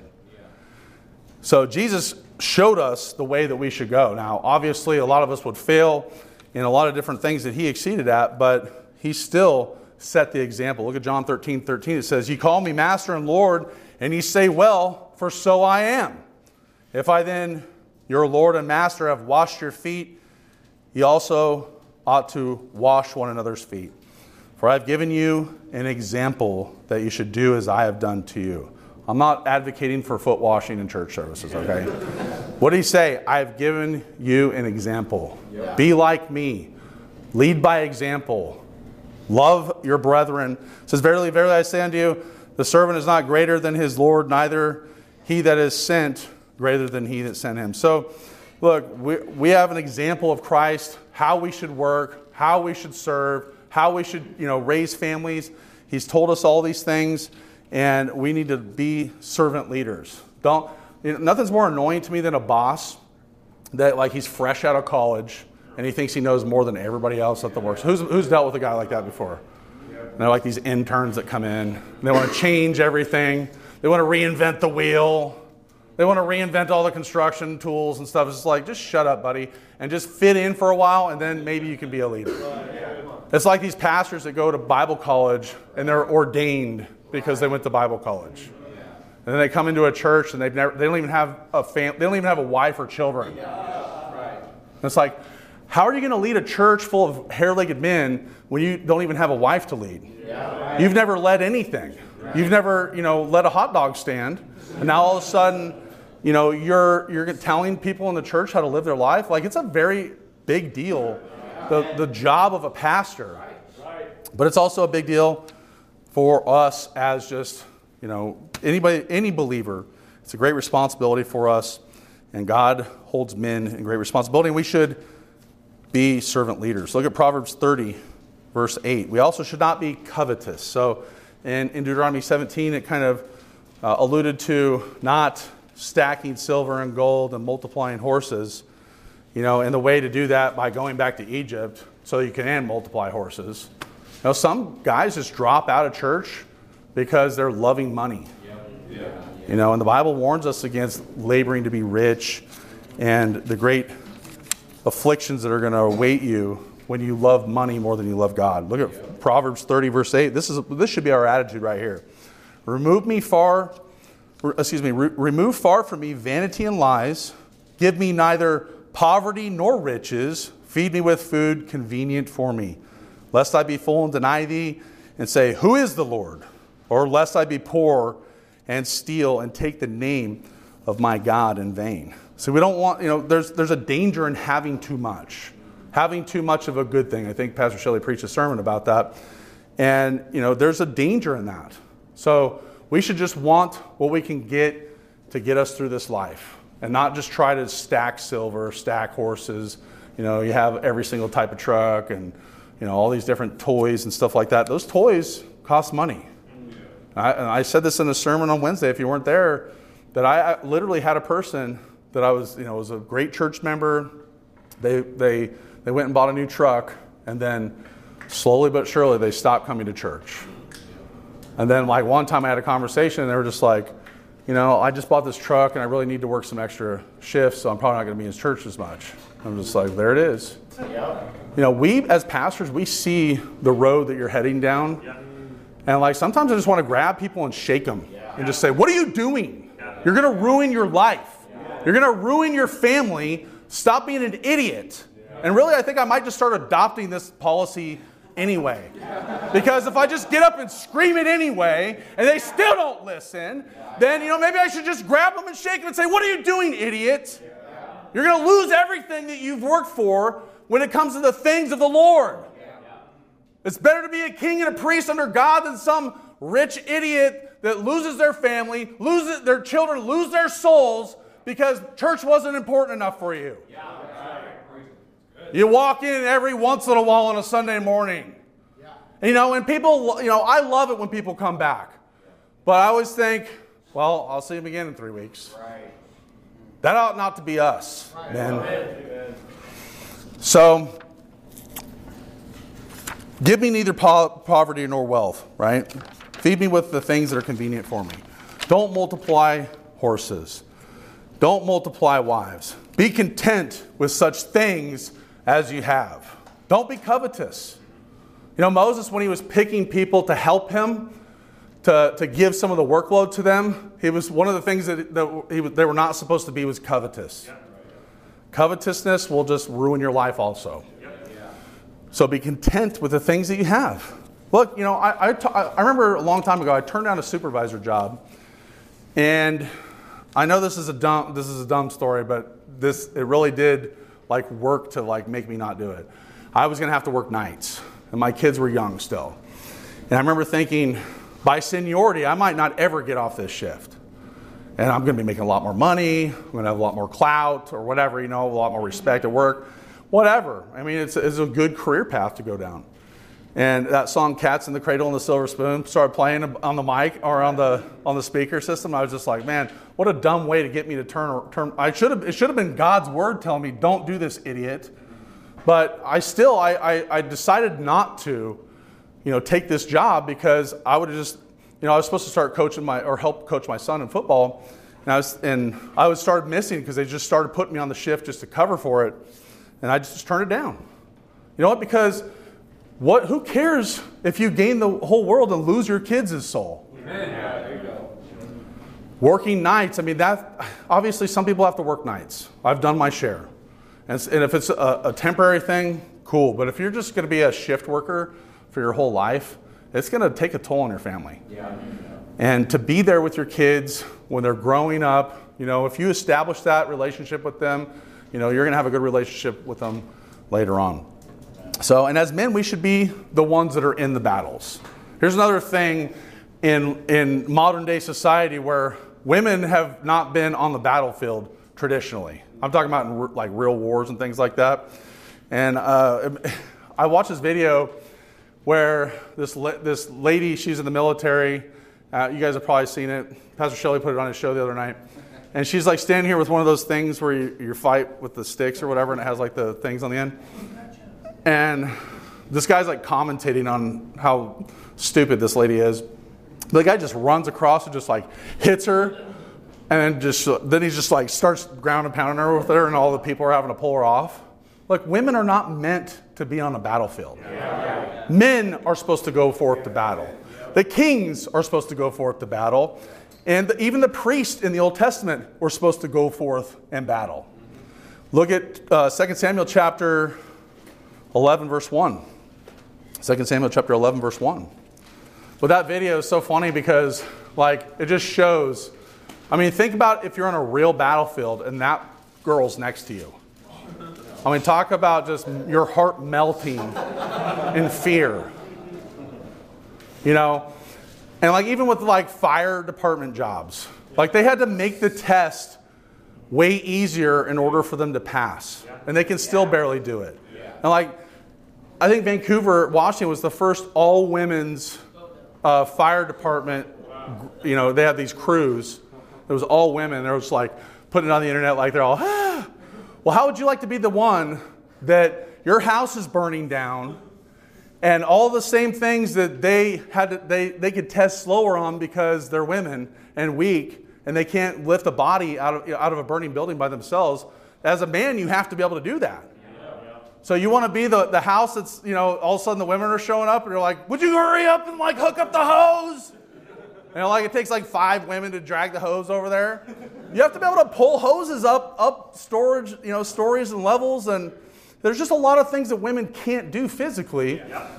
So Jesus showed us the way that we should go. Now, obviously, a lot of us would fail in a lot of different things that he exceeded at, but he still set the example. Look at John 13:13. It says, "Ye call me Master and Lord, and ye say, well, for so I am. If I then, your Lord and Master, have washed your feet, ye also ought to wash one another's feet. For I have given you an example that you should do as I have done to you." I'm not advocating for foot washing in church services, okay? What did he say? I've given you an example. Yeah. Be like me. Lead by example. Love your brethren. It says, verily, verily, I say unto you, the servant is not greater than his Lord, neither he that is sent greater than he that sent him. So, look, we have an example of Christ, how we should work, how we should serve, how we should, you know, raise families. He's told us all these things. And we need to be servant leaders. Nothing's more annoying to me than a boss that, like, he's fresh out of college and he thinks he knows more than everybody else at the works. Who's dealt with a guy like that before? And they're like these interns that come in. They want to change everything. They want to reinvent the wheel. They want to reinvent all the construction tools and stuff. It's just like, just shut up, buddy, and just fit in for a while, and then maybe you can be a leader. It's like these pastors that go to Bible college and they're ordained because they went to Bible college, and then they come into a church and they don't even have they don't even have a wife or children. And it's like, how are you going to lead a church full of hair-legged men when you don't even have a wife to lead? You've never led anything. You've never, you know, led a hot dog stand, and now all of a sudden, you know, you're telling people in the church how to live their life. Like, it's a very big deal, the job of a pastor, but it's also a big deal for us as just, you know, any believer. It's a great responsibility for us, and God holds men in great responsibility, and we should be servant leaders. Look at Proverbs 30, verse 8. We also should not be covetous. So in Deuteronomy 17, it kind of alluded to not stacking silver and gold and multiplying horses, and the way to do that by going back to Egypt so you can multiply horses. Some guys just drop out of church because they're loving money. And the Bible warns us against laboring to be rich and the great afflictions that are going to await you when you love money more than you love God. Look at Proverbs 30, verse 8. This should be our attitude right here. Remove far from me vanity and lies. Give me neither poverty nor riches. Feed me with food convenient for me. Lest I be full and deny thee and say, who is the Lord? Or lest I be poor and steal and take the name of my God in vain. So we don't want, there's a danger in having too much. Having too much of a good thing. I think Pastor Shelley preached a sermon about that. And, there's a danger in that. So we should just want what we can get to get us through this life. And not just try to stack silver, stack horses. You have every single type of truck and, all these different toys and stuff like that. Those toys cost money. I said this in a sermon on Wednesday, if you weren't there, that I literally had a person that I was, was a great church member. They went and bought a new truck, and then slowly but surely they stopped coming to church. And then one time I had a conversation, and they were just like, I just bought this truck, and I really need to work some extra shifts, so I'm probably not going to be in church as much. I'm just like, there it is. Yeah. We as pastors, we see the road that you're heading down. Yeah. And sometimes I just want to grab people and shake them and just say, what are you doing? You're going to ruin your life. You're going to ruin your family. Stop being an idiot. And really, I think I might just start adopting this policy anyway. Because if I just get up and scream it anyway, and they still don't listen, then, maybe I should just grab them and shake them and say, what are you doing, idiot? You're going to lose everything that you've worked for when it comes to the things of the Lord. It's better to be a king and a priest under God than some rich idiot that loses their family, loses their children, lose their souls because church wasn't important enough for you. You walk in every once in a while on a Sunday morning. And people, I love it when people come back. But I always think, well, I'll see them again in 3 weeks. That ought not to be us, man. So, give me neither poverty nor wealth, right? Feed me with the things that are convenient for me. Don't multiply horses. Don't multiply wives. Be content with such things as you have. Don't be covetous. Moses, when he was picking people to help him, to give some of the workload to them, he was one of the things that they were not supposed to be was covetous. Covetousness will just ruin your life also. So be content with the things that you have. Look, I remember a long time ago I turned down a supervisor job, and I know this is a dumb story, but it really did work to make me not do it. I was going to have to work nights, and my kids were young still. And I remember thinking, by seniority, I might not ever get off this shift. And I'm going to be making a lot more money, I'm going to have a lot more clout or whatever, a lot more respect at work. Whatever. I mean, it's a good career path to go down. And that song "Cats in the Cradle and the Silver Spoon" started playing on the mic or on the speaker system. I was just like, man, what a dumb way to get me to turn. It should have been God's word telling me, don't do this, idiot. But I decided not to, take this job because I would have just, I was supposed to start coaching help coach my son in football, and I was started missing because they just started putting me on the shift just to cover for it. And I just turned it down. You know what? Because who cares if you gain the whole world and lose your kids' soul? Amen. Yeah, there you go. Working nights. I mean, that obviously some people have to work nights. I've done my share. And if it's a temporary thing, cool. But if you're just going to be a shift worker for your whole life, it's going to take a toll on your family. Yeah. And to be there with your kids when they're growing up, if you establish that relationship with them, you're going to have a good relationship with them later on. So, and as men, we should be the ones that are in the battles. Here's another thing in modern day society where women have not been on the battlefield traditionally. I'm talking about in real wars and things like that. And I watched this video where this lady, she's in the military. You guys have probably seen it. Pastor Shelley put it on his show the other night. And she's like standing here with one of those things where you fight with the sticks or whatever, and it has like the things on the end. And this guy's like commentating on how stupid this lady is. The guy just runs across and just like hits her, and then he just like starts ground and pounding her with her, and all the people are having to pull her off. Look, women are not meant to be on a battlefield. Yeah. Men are supposed to go forth to battle. The kings are supposed to go forth to battle. And even the priests in the Old Testament were supposed to go forth and battle. Look at 2 Samuel chapter 11, verse 1. 2 Samuel chapter 11, verse 1. But that video is so funny because, like, it just shows. I mean, think about if you're on a real battlefield and that girl's next to you. I mean, talk about just your heart melting in fear. You know? And like even with like fire department jobs, like they had to make the test way easier in order for them to pass. And they can still barely do it. And like, I think Vancouver, Washington was the first all-women's fire department. You know, they have these crews. It was all women. They were just like putting it on the internet like they're all, ah. Well, how would you like to be the one that your house is burning down and all the same things that they could test slower on because they're women and weak and they can't lift a body out of a burning building by themselves? As a man, you have to be able to do that. So you want to be the house that's, you know, all of a sudden the women are showing up and you're like, would you hurry up and like hook up the hose? You know, like it takes like 5 women to drag the hose over there. You have to be able to pull hoses up storage, you know, stories and levels. And there's just a lot of things that women can't do physically.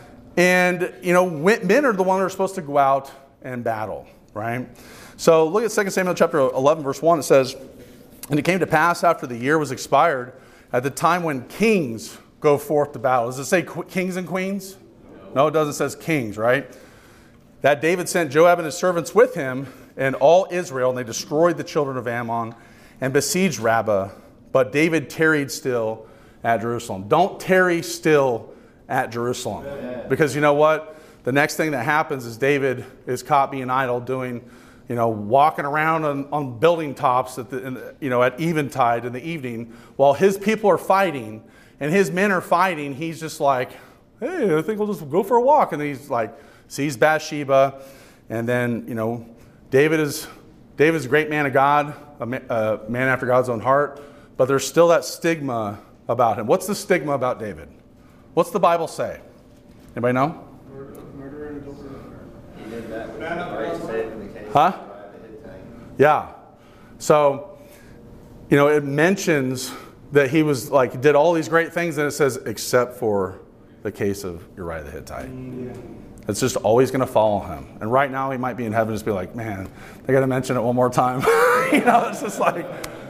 And, you know, men are the ones that are supposed to go out and battle, right? So look at 2 Samuel chapter 11, verse 1. It says, and it came to pass after the year was expired, at the time when kings go forth to battle. Does it say kings and queens? No, it doesn't. It says kings, right? That David sent Joab and his servants with him and all Israel, and they destroyed the children of Ammon and besieged Rabbah. But David tarried still at Jerusalem. Don't tarry still at Jerusalem. Because you know what? The next thing that happens is David is caught being idle, doing, you know, walking around on building tops at eventide in the evening while his people are fighting and his men are fighting. He's just like, hey, I think we'll just go for a walk. And he's like, sees Bathsheba, and then, you know, David's a great man of God, a man after God's own heart, but there's still that stigma about him. What's the stigma about David? What's the Bible say? Anybody know? Murderer and adulterer. He did that. Huh? Yeah. So, you know, it mentions that he was like, did all these great things, and it says, except for the case of Uriah the Hittite. It's just always going to follow him. And right now he might be in heaven and just be like, man, they got to mention it one more time. You know, it's just like,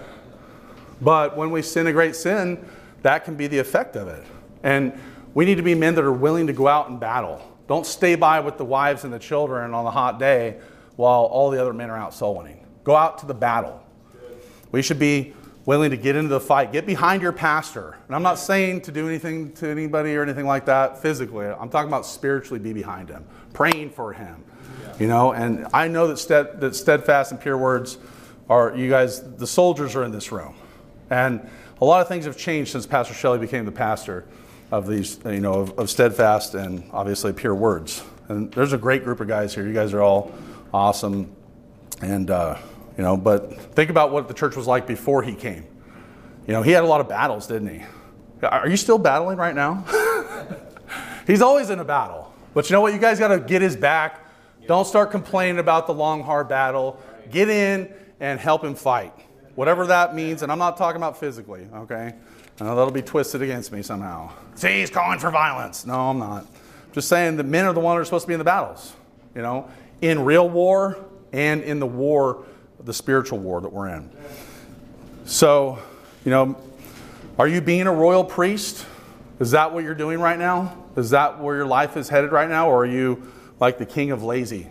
but when we sin a great sin, that can be the effect of it. And we need to be men that are willing to go out and battle. Don't stay by with the wives and the children on a hot day while all the other men are out soul winning. Go out to the battle. We should be willing to get into the fight. Get behind your pastor. And I'm not saying to do anything to anybody or anything like that physically. I'm talking about spiritually be behind him, praying for him. You know, and I know that steadfast and pure words are, you guys, the soldiers are in this room. And a lot of things have changed since Pastor Shelley became the pastor of these, you know, of steadfast and obviously pure words. And there's a great group of guys here. You guys are all awesome. And, you know, but think about what the church was like before he came. You know, he had a lot of battles, didn't he? Are you still battling right now? He's always in a battle. But you know what? You guys got to get his back. Don't start complaining about the long, hard battle. Get in and help him fight. Whatever that means. And I'm not talking about physically, okay? I know that'll be twisted against me somehow. See, he's calling for violence. No, I'm not. I'm just saying the men are the ones that are supposed to be in the battles. You know, in real war and in the war, the spiritual war that we're in. So, you know, are you being a royal priest? Is that what you're doing right now? Is that where your life is headed right now? Or are you like the king of lazy?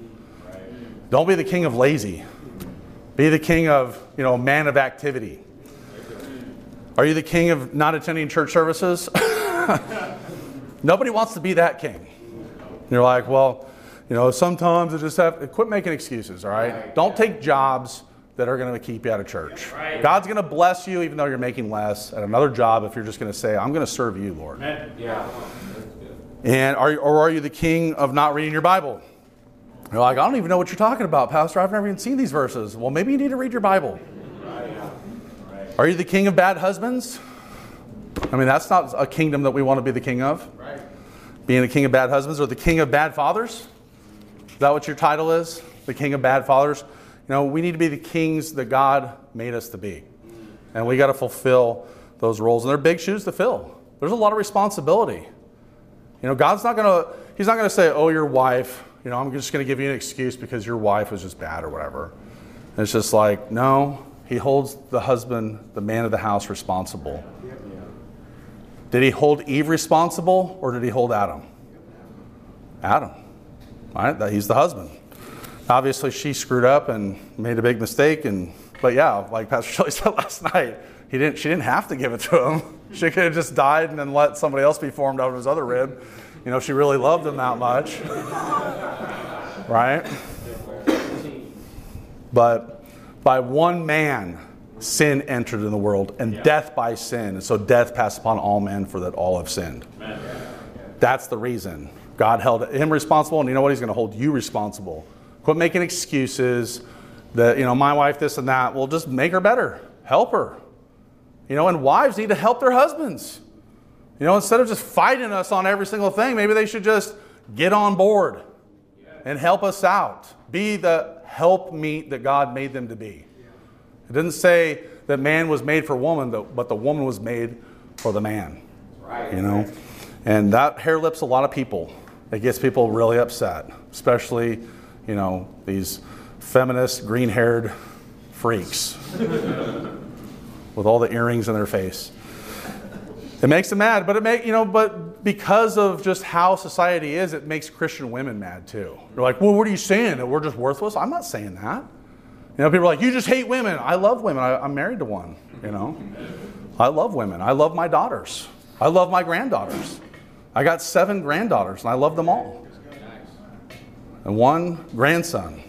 Don't be the king of lazy. Be the king of, you know, man of activity. Are you the king of not attending church services? Nobody wants to be that king. And you're like, well, sometimes I just quit making excuses, all right? Don't take jobs that are going to keep you out of church. God's going to bless you even though you're making less at another job if you're just going to say, I'm going to serve you, Lord. Yeah. And are you the king of not reading your Bible? You're like, I don't even know what you're talking about, Pastor. I've never even seen these verses. Well, maybe you need to read your Bible. Are you the king of bad husbands? I mean, that's not a kingdom that we want to be the king of. Being the king of bad husbands, or the king of bad fathers? Is that what your title is? The king of bad fathers? We need to be the kings that God made us to be. And we got to fulfill those roles. And they're big shoes to fill. There's a lot of responsibility. God's not going to, He's not going to say, oh, your wife, I'm just going to give you an excuse because your wife was just bad or whatever. And it's just like, no, He holds the husband, the man of the house, responsible. Did He hold Eve responsible, or did He hold Adam? Adam. All right, he's the husband. Obviously, she screwed up and made a big mistake. But yeah, like Pastor Shelley said last night, she didn't have to give it to him. She could have just died and then let somebody else be formed out of his other rib. She really loved him that much. Right? But by one man, sin entered in the world, and death by sin. And so death passed upon all men, for that all have sinned. That's the reason. God held him responsible, and you know what? He's going to hold you responsible. Quit making excuses that, my wife this and that. Well, just make her better. Help her. And wives need to help their husbands. Instead of just fighting us on every single thing, maybe they should just get on board and help us out. Be the helpmeet that God made them to be. It didn't say that man was made for woman, but the woman was made for the man. And that hair lips a lot of people. It gets people really upset, especially, these feminist, green-haired freaks with all the earrings in their face. It makes them mad, but because of just how society is, it makes Christian women mad too. They're like, well, what are you saying? That we're just worthless? I'm not saying that. People are like, you just hate women. I love women. I'm married to one, I love women. I love my daughters. I love my granddaughters. I got 7 granddaughters, and I love them all. And 1 grandson.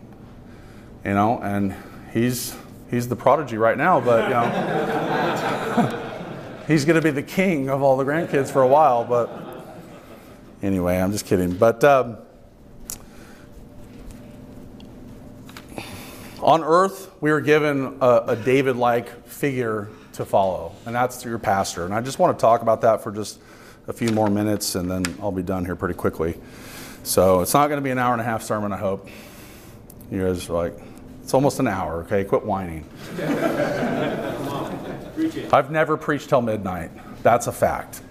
And he's the prodigy right now, but, he's going to be the king of all the grandkids for a while. But anyway, I'm just kidding. But on earth, we were given a David-like figure to follow, and that's your pastor. And I just want to talk about that for just a few more minutes, and then I'll be done here pretty quickly. So it's not going to be an hour and a half sermon, I hope. You guys are like, it's almost an hour, okay? Quit whining. I've never preached till midnight. That's a fact.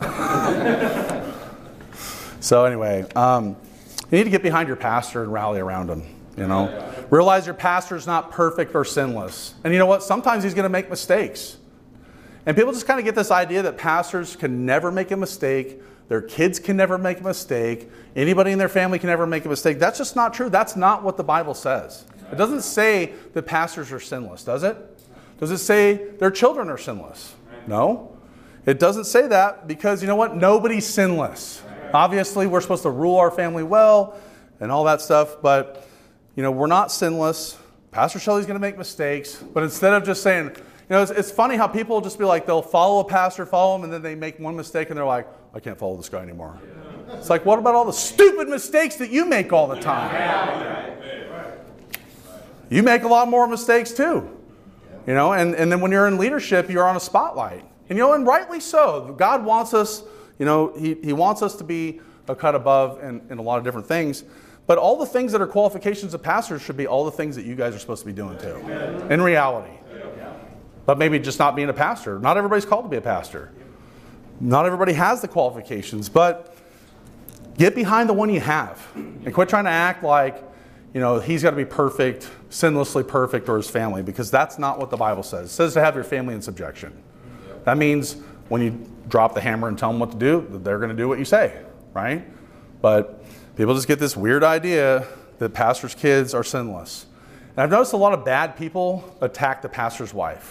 So anyway, you need to get behind your pastor and rally around him, Realize your pastor's not perfect or sinless. And you know what? Sometimes he's going to make mistakes. And people just kind of get this idea that pastors can never make a mistake. Their kids can never make a mistake. Anybody in their family can never make a mistake. That's just not true. That's not what the Bible says. It doesn't say that pastors are sinless, does it? Does it say their children are sinless? No. It doesn't say that because, you know what? Nobody's sinless. Obviously, we're supposed to rule our family well and all that stuff, but, we're not sinless. Pastor Shelley's going to make mistakes, but instead of just saying, it's funny how people just be like, they'll follow a pastor, follow him, and then they make one mistake and they're like, I can't follow this guy anymore. It's like, what about all the stupid mistakes that you make all the time? You make a lot more mistakes too. And then when you're in leadership, you're on a spotlight. And rightly so. God wants us, He wants us to be a cut above in a lot of different things. But all the things that are qualifications of pastors should be all the things that you guys are supposed to be doing too. In reality. But maybe just not being a pastor. Not everybody's called to be a pastor. Not everybody has the qualifications. But get behind the one you have. And quit trying to act like, he's got to be perfect, sinlessly perfect, or his family. Because that's not what the Bible says. It says to have your family in subjection. That means when you drop the hammer and tell them what to do, they're going to do what you say. Right? But people just get this weird idea that pastors' kids are sinless. And I've noticed a lot of bad people attack the pastor's wife.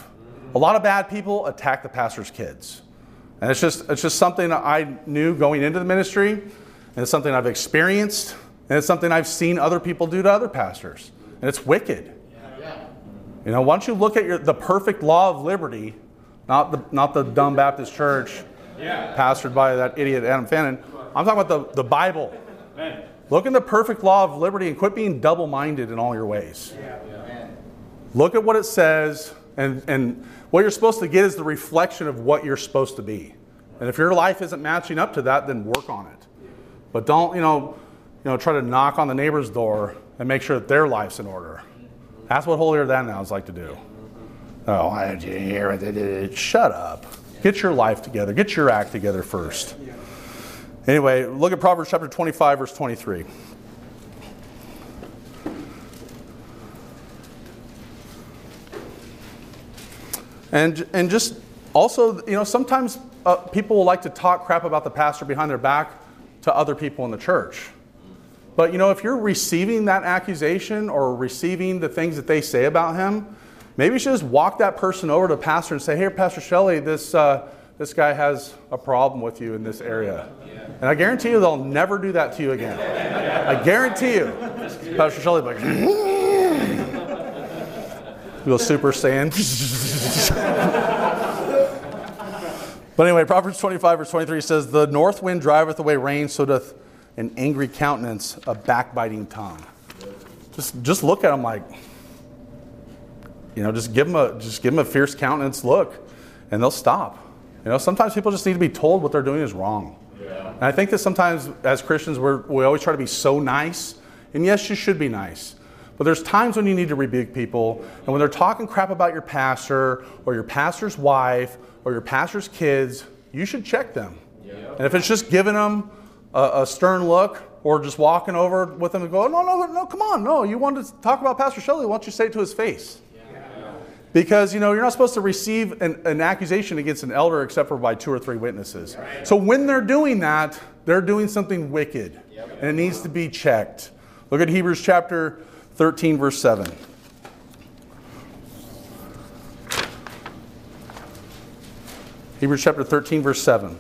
A lot of bad people attack the pastor's kids. And it's just something that I knew going into the ministry, and it's something I've experienced, and it's something I've seen other people do to other pastors. And it's wicked. You know, why don't you look at the perfect law of liberty, not the dumb Baptist church pastored by that idiot Adam Fannin. I'm talking about the Bible. Look at the perfect law of liberty and quit being double-minded in all your ways. Look at what it says, and what you're supposed to get is the reflection of what you're supposed to be. And if your life isn't matching up to that, then work on it. But don't, try to knock on the neighbor's door and make sure that their life's in order. That's what holier than thou is like to do. Oh, I didn't hear it. Shut up. Get your life together. Get your act together first. Anyway, look at Proverbs chapter 25, verse 23. And just also, sometimes people will like to talk crap about the pastor behind their back to other people in the church. But, if you're receiving that accusation or receiving the things that they say about him, maybe you should just walk that person over to the pastor and say, hey, Pastor Shelley, this guy has a problem with you in this area. And I guarantee you they'll never do that to you again. I guarantee you. Pastor Shelley will be like, do a super saiyan. But anyway, Proverbs 25, verse 23 says, the north wind driveth away rain, so doth an angry countenance a backbiting tongue. Just look at them like, just give them a fierce countenance look, and they'll stop. Sometimes people just need to be told what they're doing is wrong. And I think that sometimes as Christians we always try to be so nice, and yes, you should be nice. But there's times when you need to rebuke people, and when they're talking crap about your pastor or your pastor's wife or your pastor's kids, you should check them. And if it's just giving them a stern look or just walking over with them and go, no, come on, no, you wanted to talk about Pastor Shelley, why don't you say it to his face? Because, you're not supposed to receive an accusation against an elder except for by 2 or 3 witnesses. So when they're doing that, they're doing something wicked, and it needs to be checked. Look at Hebrews chapter 13, verse 7. Hebrews chapter 13, verse 7.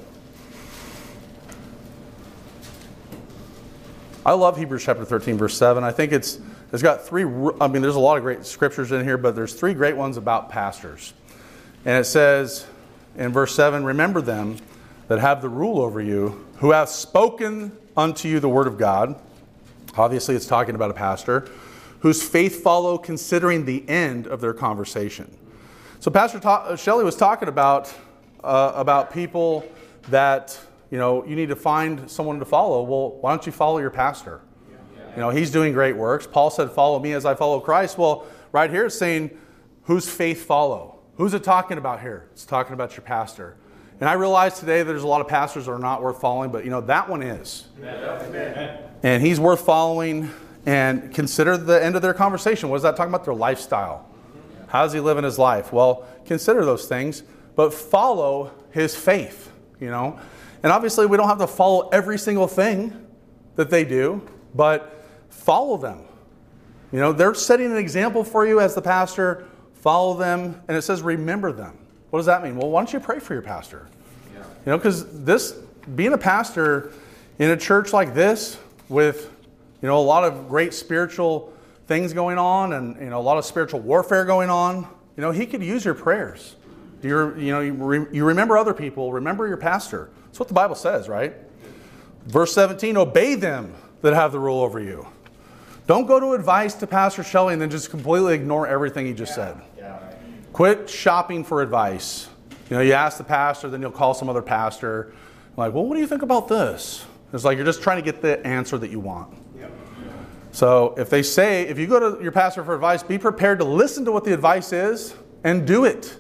I love Hebrews chapter 13, verse 7. I think it's got there's a lot of great scriptures in here, but there's 3 great ones about pastors. And it says in verse 7, remember them that have the rule over you, who have spoken unto you the word of God. Obviously, it's talking about a pastor, whose faith follow considering the end of their conversation. So Pastor Shelley was talking about people that, you need to find someone to follow. Well, why don't you follow your pastor? He's doing great works. Paul said, follow me as I follow Christ. Well, right here it's saying, whose faith follow? Who's it talking about here? It's talking about your pastor. And I realize today that there's a lot of pastors that are not worth following, but that one is. Amen. And he's worth following. And consider the end of their conversation. What is that talking about? Their lifestyle. How does he live in his life? Well, consider those things, but follow his faith, And obviously we don't have to follow every single thing that they do, but follow them. They're setting an example for you as the pastor. Follow them. And it says, remember them. What does that mean? Well, why don't you pray for your pastor? Because being a pastor in a church like this with, a lot of great spiritual things going on and, a lot of spiritual warfare going on, he could use your prayers. You remember other people, remember your pastor. That's what the Bible says, right? Verse 17, obey them that have the rule over you. Don't go to advice to Pastor Shelley and then just completely ignore everything he just said. Quit shopping for advice. You ask the pastor, then you'll call some other pastor. Like, well, what do you think about this? It's like you're just trying to get the answer that you want. So if you go to your pastor for advice, be prepared to listen to what the advice is and do it.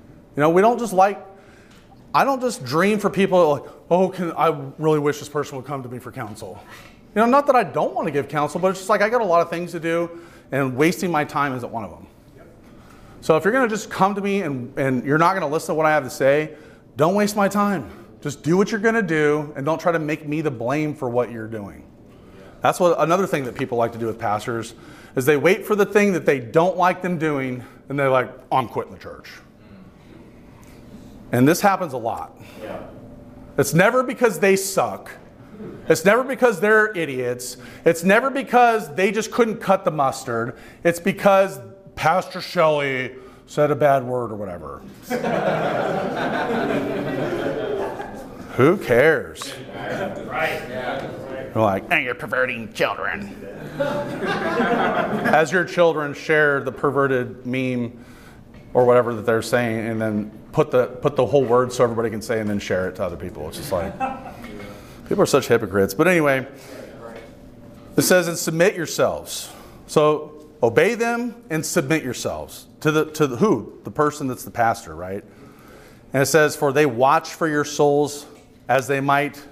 I don't just dream for people like, I really wish this person would come to me for counsel. Not that I don't want to give counsel, but it's just like I got a lot of things to do, and wasting my time isn't one of them. So if you're going to just come to me and you're not going to listen to what I have to say, don't waste my time. Just do what you're going to do, and don't try to make me the blame for what you're doing. That's another thing that people like to do with pastors, is they wait for the thing that they don't like them doing, and they're like, I'm quitting the church. And this happens a lot. It's never because they suck. It's never because they're idiots. It's never because they just couldn't cut the mustard. It's because Pastor Shelley said a bad word or whatever. Who cares? They're like, "Hey, you're perverting children." As your children share the perverted meme or whatever that they're saying, and then put the whole word so everybody can say, and then share it to other people. It's just like, people are such hypocrites. But anyway, it says, "And submit yourselves." So obey them and submit yourselves to the who? The person that's the pastor, right? And it says, "For they watch for your souls as they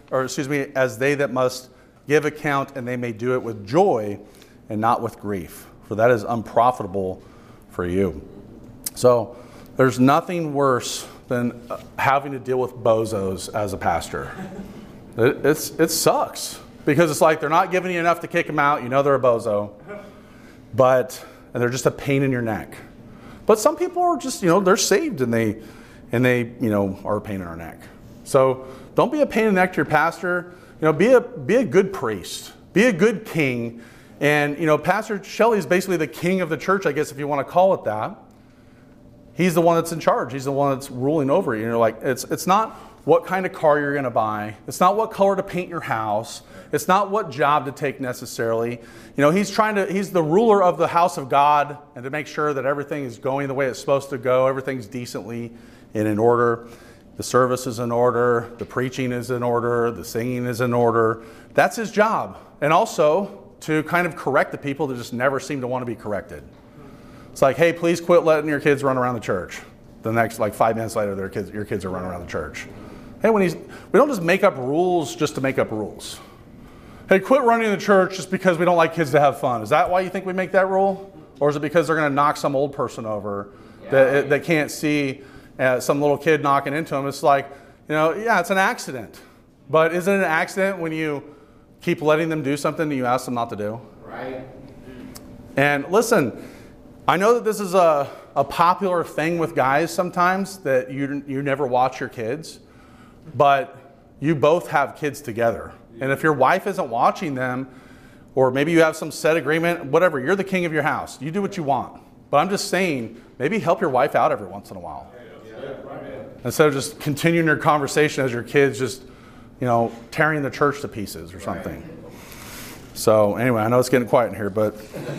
that must give account, and they may do it with joy and not with grief, for that is unprofitable for you." So there's nothing worse than having to deal with bozos as a pastor. It sucks, because it's like they're not giving you enough to kick them out. You know they're a bozo, and they're just a pain in your neck. But some people are just, they're saved and they are a pain in our neck. So don't be a pain in the neck to your pastor. Be a good priest. Be a good king. And, Pastor Shelley is basically the king of the church, I guess, if you want to call it that. He's the one that's in charge. He's the one that's ruling over you. It's not what kind of car you're going to buy. It's not what color to paint your house. It's not what job to take necessarily. He's the ruler of the house of God, and to make sure that everything is going the way it's supposed to go. Everything's decently and in order. The service is in order. The preaching is in order. The singing is in order. That's his job. And also to kind of correct the people that just never seem to want to be corrected. It's like, "Hey, please quit letting your kids run around the church." The next 5 minutes later, your kids are running around the church. Hey, we don't just make up rules just to make up rules. Hey, quit running the church just because we don't like kids to have fun. Is that why you think we make that rule? Or is it because they're going to knock some old person over that can't see some little kid knocking into them? It's like, it's an accident. But isn't it an accident when you keep letting them do something that you ask them not to do? Right. And listen, I know that this is a popular thing with guys sometimes, that you never watch your kids, but you both have kids together. And if your wife isn't watching them, or maybe you have some set agreement, whatever, you're the king of your house. You do what you want. But I'm just saying, maybe help your wife out every once in a while. Instead of just continuing your conversation as your kids just, tearing the church to pieces or something. So anyway, I know it's getting quiet in here, but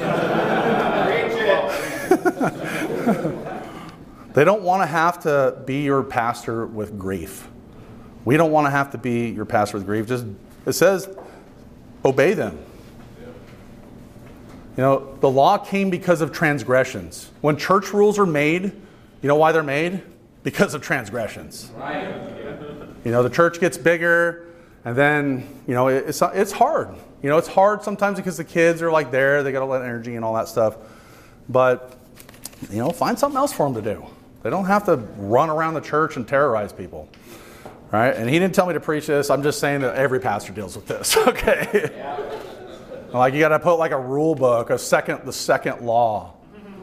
they don't want to have to be your pastor with grief. We don't want to have to be your pastor with grief. It says, obey them. The law came because of transgressions. When church rules are made, you know why they're made? Because of transgressions. Right. The church gets bigger, and then, it's hard. It's hard sometimes because the kids are there, they got all that energy and all that stuff. But, find something else for them to do. They don't have to run around the church and terrorize people. Right? And he didn't tell me to preach this. I'm just saying that every pastor deals with this. Okay. Yeah. You got to put a rule book, the second law.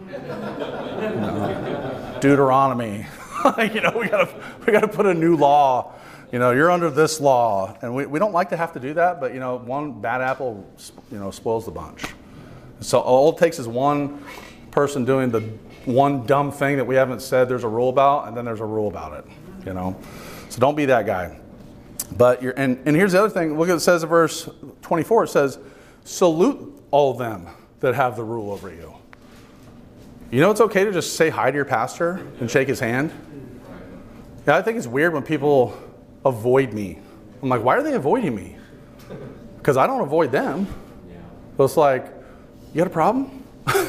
Deuteronomy. We got to put a new law. You're under this law, and we don't like to have to do that. But one bad apple, spoils the bunch. So all it takes is one person doing the one dumb thing that we haven't said there's a rule about, and then there's a rule about it. So don't be that guy. But and here's the other thing. Look what it says in verse 24. It says, "Salute all them that have the rule over you." It's okay to just say hi to your pastor and shake his hand. Yeah, I think it's weird when people avoid me. I'm like, why are they avoiding me? Because I don't avoid them. But it's like, you got a problem?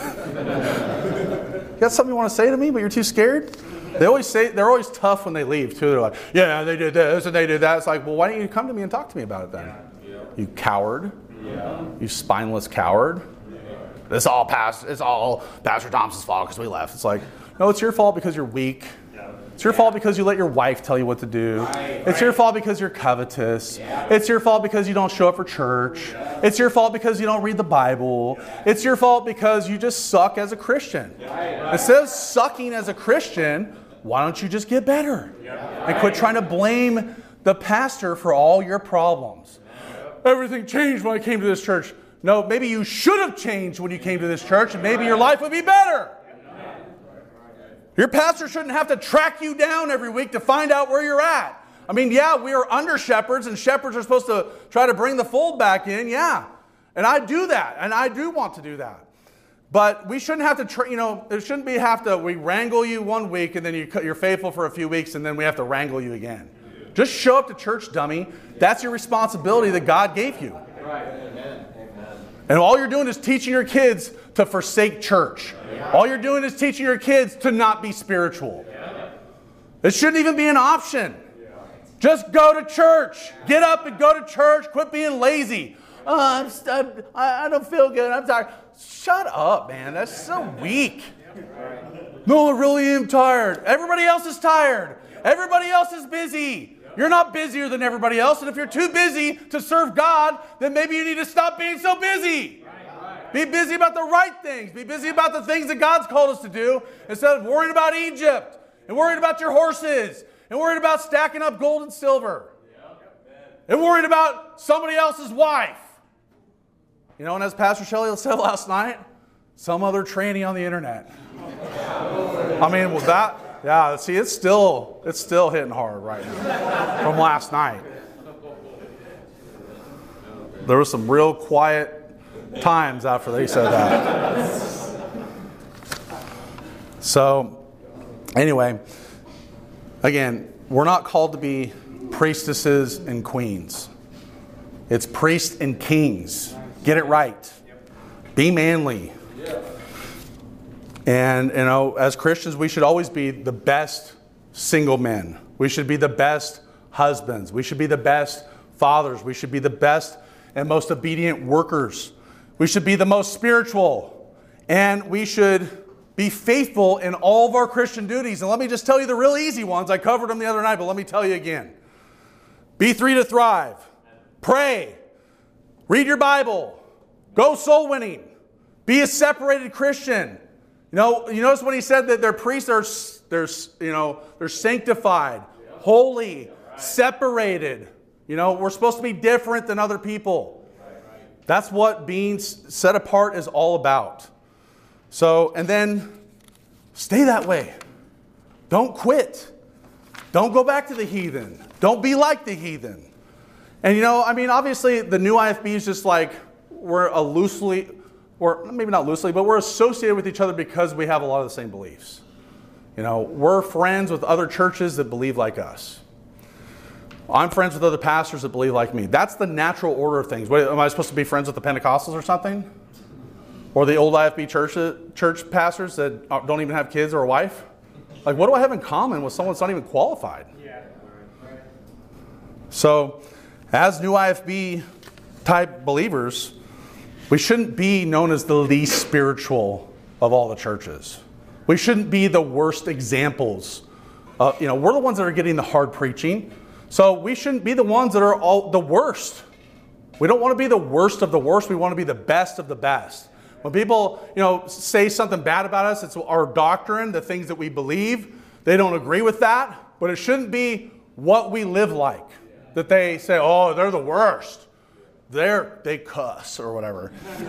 You got something you want to say to me, but you're too scared? They're always tough when they leave too. They're like, yeah, they did this and they did that. It's like, well, why don't you come to me and talk to me about it then? Yeah. You coward. Yeah. You spineless coward. Yeah. It's all Pastor Thompson's fault because we left. It's like, no, it's your fault because you're weak. Yeah. It's your fault because you let your wife tell you what to do. It's your fault because you're covetous. Yeah. It's your fault because you don't show up for church. Yeah. It's your fault because you don't read the Bible. Yeah. It's your fault because you just suck as a Christian. Yeah. Instead of sucking as a Christian, why don't you just get better? And quit trying to blame the pastor for all your problems. Everything changed when I came to this church. No, maybe you should have changed when you came to this church, and maybe your life would be better. Your pastor shouldn't have to track you down every week to find out where you're at. I mean, yeah, we are under shepherds, and shepherds are supposed to try to bring the fold back in, yeah. And I do that, and I do want to do that. But we shouldn't have to, there shouldn't be we wrangle you one week, and then you're faithful for a few weeks, and then we have to wrangle you again. Just show up to church, dummy. That's your responsibility that God gave you. Right. Amen. And all you're doing is teaching your kids to forsake church. All you're doing is teaching your kids to not be spiritual. It shouldn't even be an option. Just go to church. Get up and go to church. Quit being lazy. I don't feel good. I'm tired. Shut up, man. That's so weak. No, I really am tired. Everybody else is tired. Everybody else is busy. You're not busier than everybody else. And if you're too busy to serve God, then maybe you need to stop being so busy. Be busy about the right things. Be busy about the things that God's called us to do instead of worrying about Egypt and worrying about your horses and worrying about stacking up gold and silver and worrying about somebody else's wife. And as Pastor Shelley said last night, some other tranny on the internet. I mean, was that... Yeah, see, it's still hitting hard right now from last night. There were some real quiet times after they said that. So, anyway, again, we're not called to be priestesses and queens. It's priests and kings. Get it right. Be manly. And, as Christians, we should always be the best single men. We should be the best husbands. We should be the best fathers. We should be the best and most obedient workers. We should be the most spiritual. And we should be faithful in all of our Christian duties. And let me just tell you the real easy ones. I covered them the other night, but let me tell you again. Be 3 to thrive. Pray. Read your Bible. Go soul winning. Be a separated Christian. You notice when he said that their priests they're sanctified, holy, separated. We're supposed to be different than other people. That's what being set apart is all about. So, and then stay that way. Don't quit. Don't go back to the heathen. Don't be like the heathen. And obviously the new IFB is just like or maybe not loosely, but we're associated with each other because we have a lot of the same beliefs. We're friends with other churches that believe like us. I'm friends with other pastors that believe like me. That's the natural order of things. Am I supposed to be friends with the Pentecostals or something? Or the old IFB church pastors that don't even have kids or a wife? Like, what do I have in common with someone that's not even qualified? So, as new IFB type believers, we shouldn't be known as the least spiritual of all the churches. We shouldn't be the worst examples. We're the ones that are getting the hard preaching. So we shouldn't be the ones that are all the worst. We don't want to be the worst of the worst. We want to be the best of the best. When people, say something bad about us, it's our doctrine, the things that we believe. They don't agree with that. But it shouldn't be what we live like. That they say, oh, they're the worst. They cuss or whatever.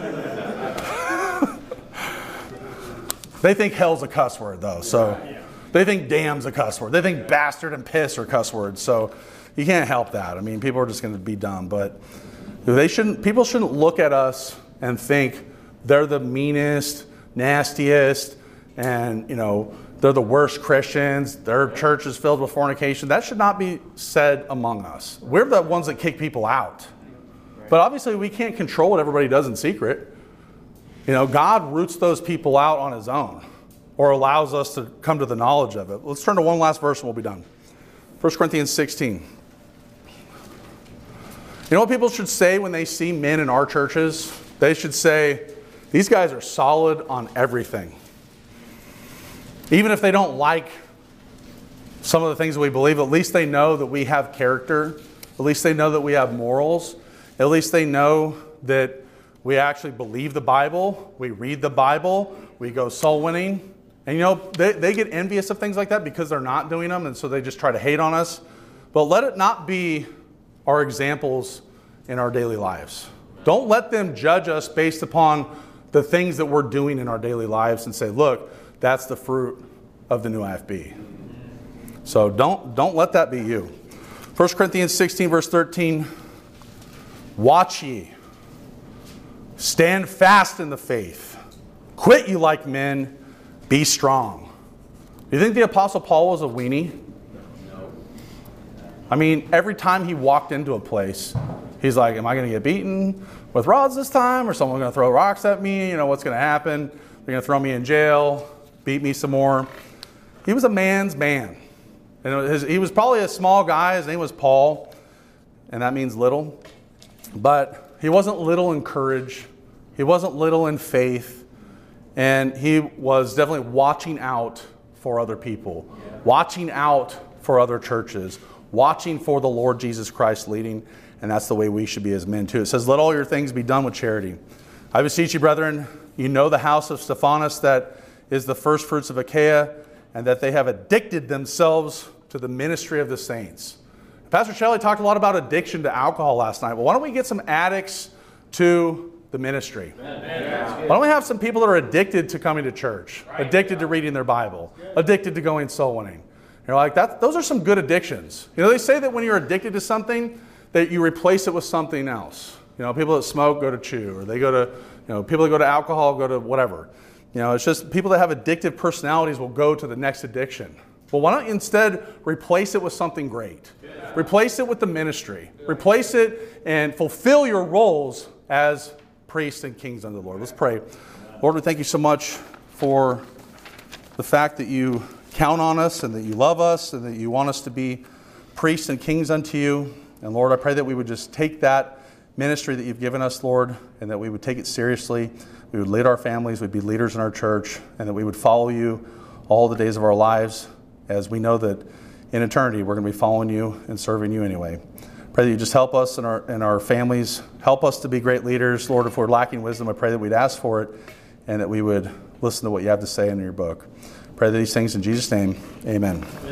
They think hell's a cuss word, though. So they think damn's a cuss word. They think bastard and piss are cuss words. So you can't help that. I mean, people are just going to be dumb. But people shouldn't look at us and think they're the meanest, nastiest, and, they're the worst Christians. Their church is filled with fornication. That should not be said among us. We're the ones that kick people out. But obviously we can't control what everybody does in secret. God roots those people out on his own or allows us to come to the knowledge of it. Let's turn to one last verse and we'll be done. 1 Corinthians 16. You know what people should say when they see men in our churches? They should say, these guys are solid on everything. Even if they don't like some of the things that we believe, at least they know that we have character. At least they know that we have morals. At least they know that we actually believe the Bible. We read the Bible. We go soul winning. And they get envious of things like that because they're not doing them, and so they just try to hate on us. But let it not be our examples in our daily lives. Don't let them judge us based upon the things that we're doing in our daily lives and say, look, that's the fruit of the new IFB. So don't let that be you. 1 Corinthians 16, verse 13, watch ye, stand fast in the faith, quit you like men, be strong. Do you think the Apostle Paul was a weenie? No. I mean, every time he walked into a place, he's like, am I going to get beaten with rods this time? Or someone going to throw rocks at me? What's going to happen? They're going to throw me in jail, beat me some more. He was a man's man. He was probably a small guy. His name was Paul, and that means little. But he wasn't little in courage. He wasn't little in faith. And he was definitely watching out for other people, watching out for other churches, watching for the Lord Jesus Christ leading. And that's the way we should be as men too. It says, let all your things be done with charity. I beseech you, brethren, you know the house of Stephanas, that is the first fruits of Achaia, and that they have addicted themselves to the ministry of the saints. Pastor Shelley talked a lot about addiction to alcohol last night. Well, why don't we get some addicts to the ministry? Why don't we have some people that are addicted to coming to church, addicted to reading their Bible, addicted to going soul winning? Like that. Those are some good addictions. They say that when you're addicted to something, that you replace it with something else. People that smoke go to chew, or they go to, people that go to alcohol go to whatever. It's just people that have addictive personalities will go to the next addiction. Well, why don't you instead replace it with something great? Replace it with the ministry. Replace it and fulfill your roles as priests and kings unto the Lord. Let's pray. Lord, we thank you so much for the fact that you count on us and that you love us and that you want us to be priests and kings unto you. And Lord, I pray that we would just take that ministry that you've given us, Lord, and that we would take it seriously. We would lead our families, we'd be leaders in our church, and that we would follow you all the days of our lives, as we know that in eternity we're going to be following you and serving you anyway. Pray that you just help us and our families. Help us to be great leaders. Lord, if we're lacking wisdom, I pray that we'd ask for it and that we would listen to what you have to say in your book. Pray these things in Jesus' name. Amen.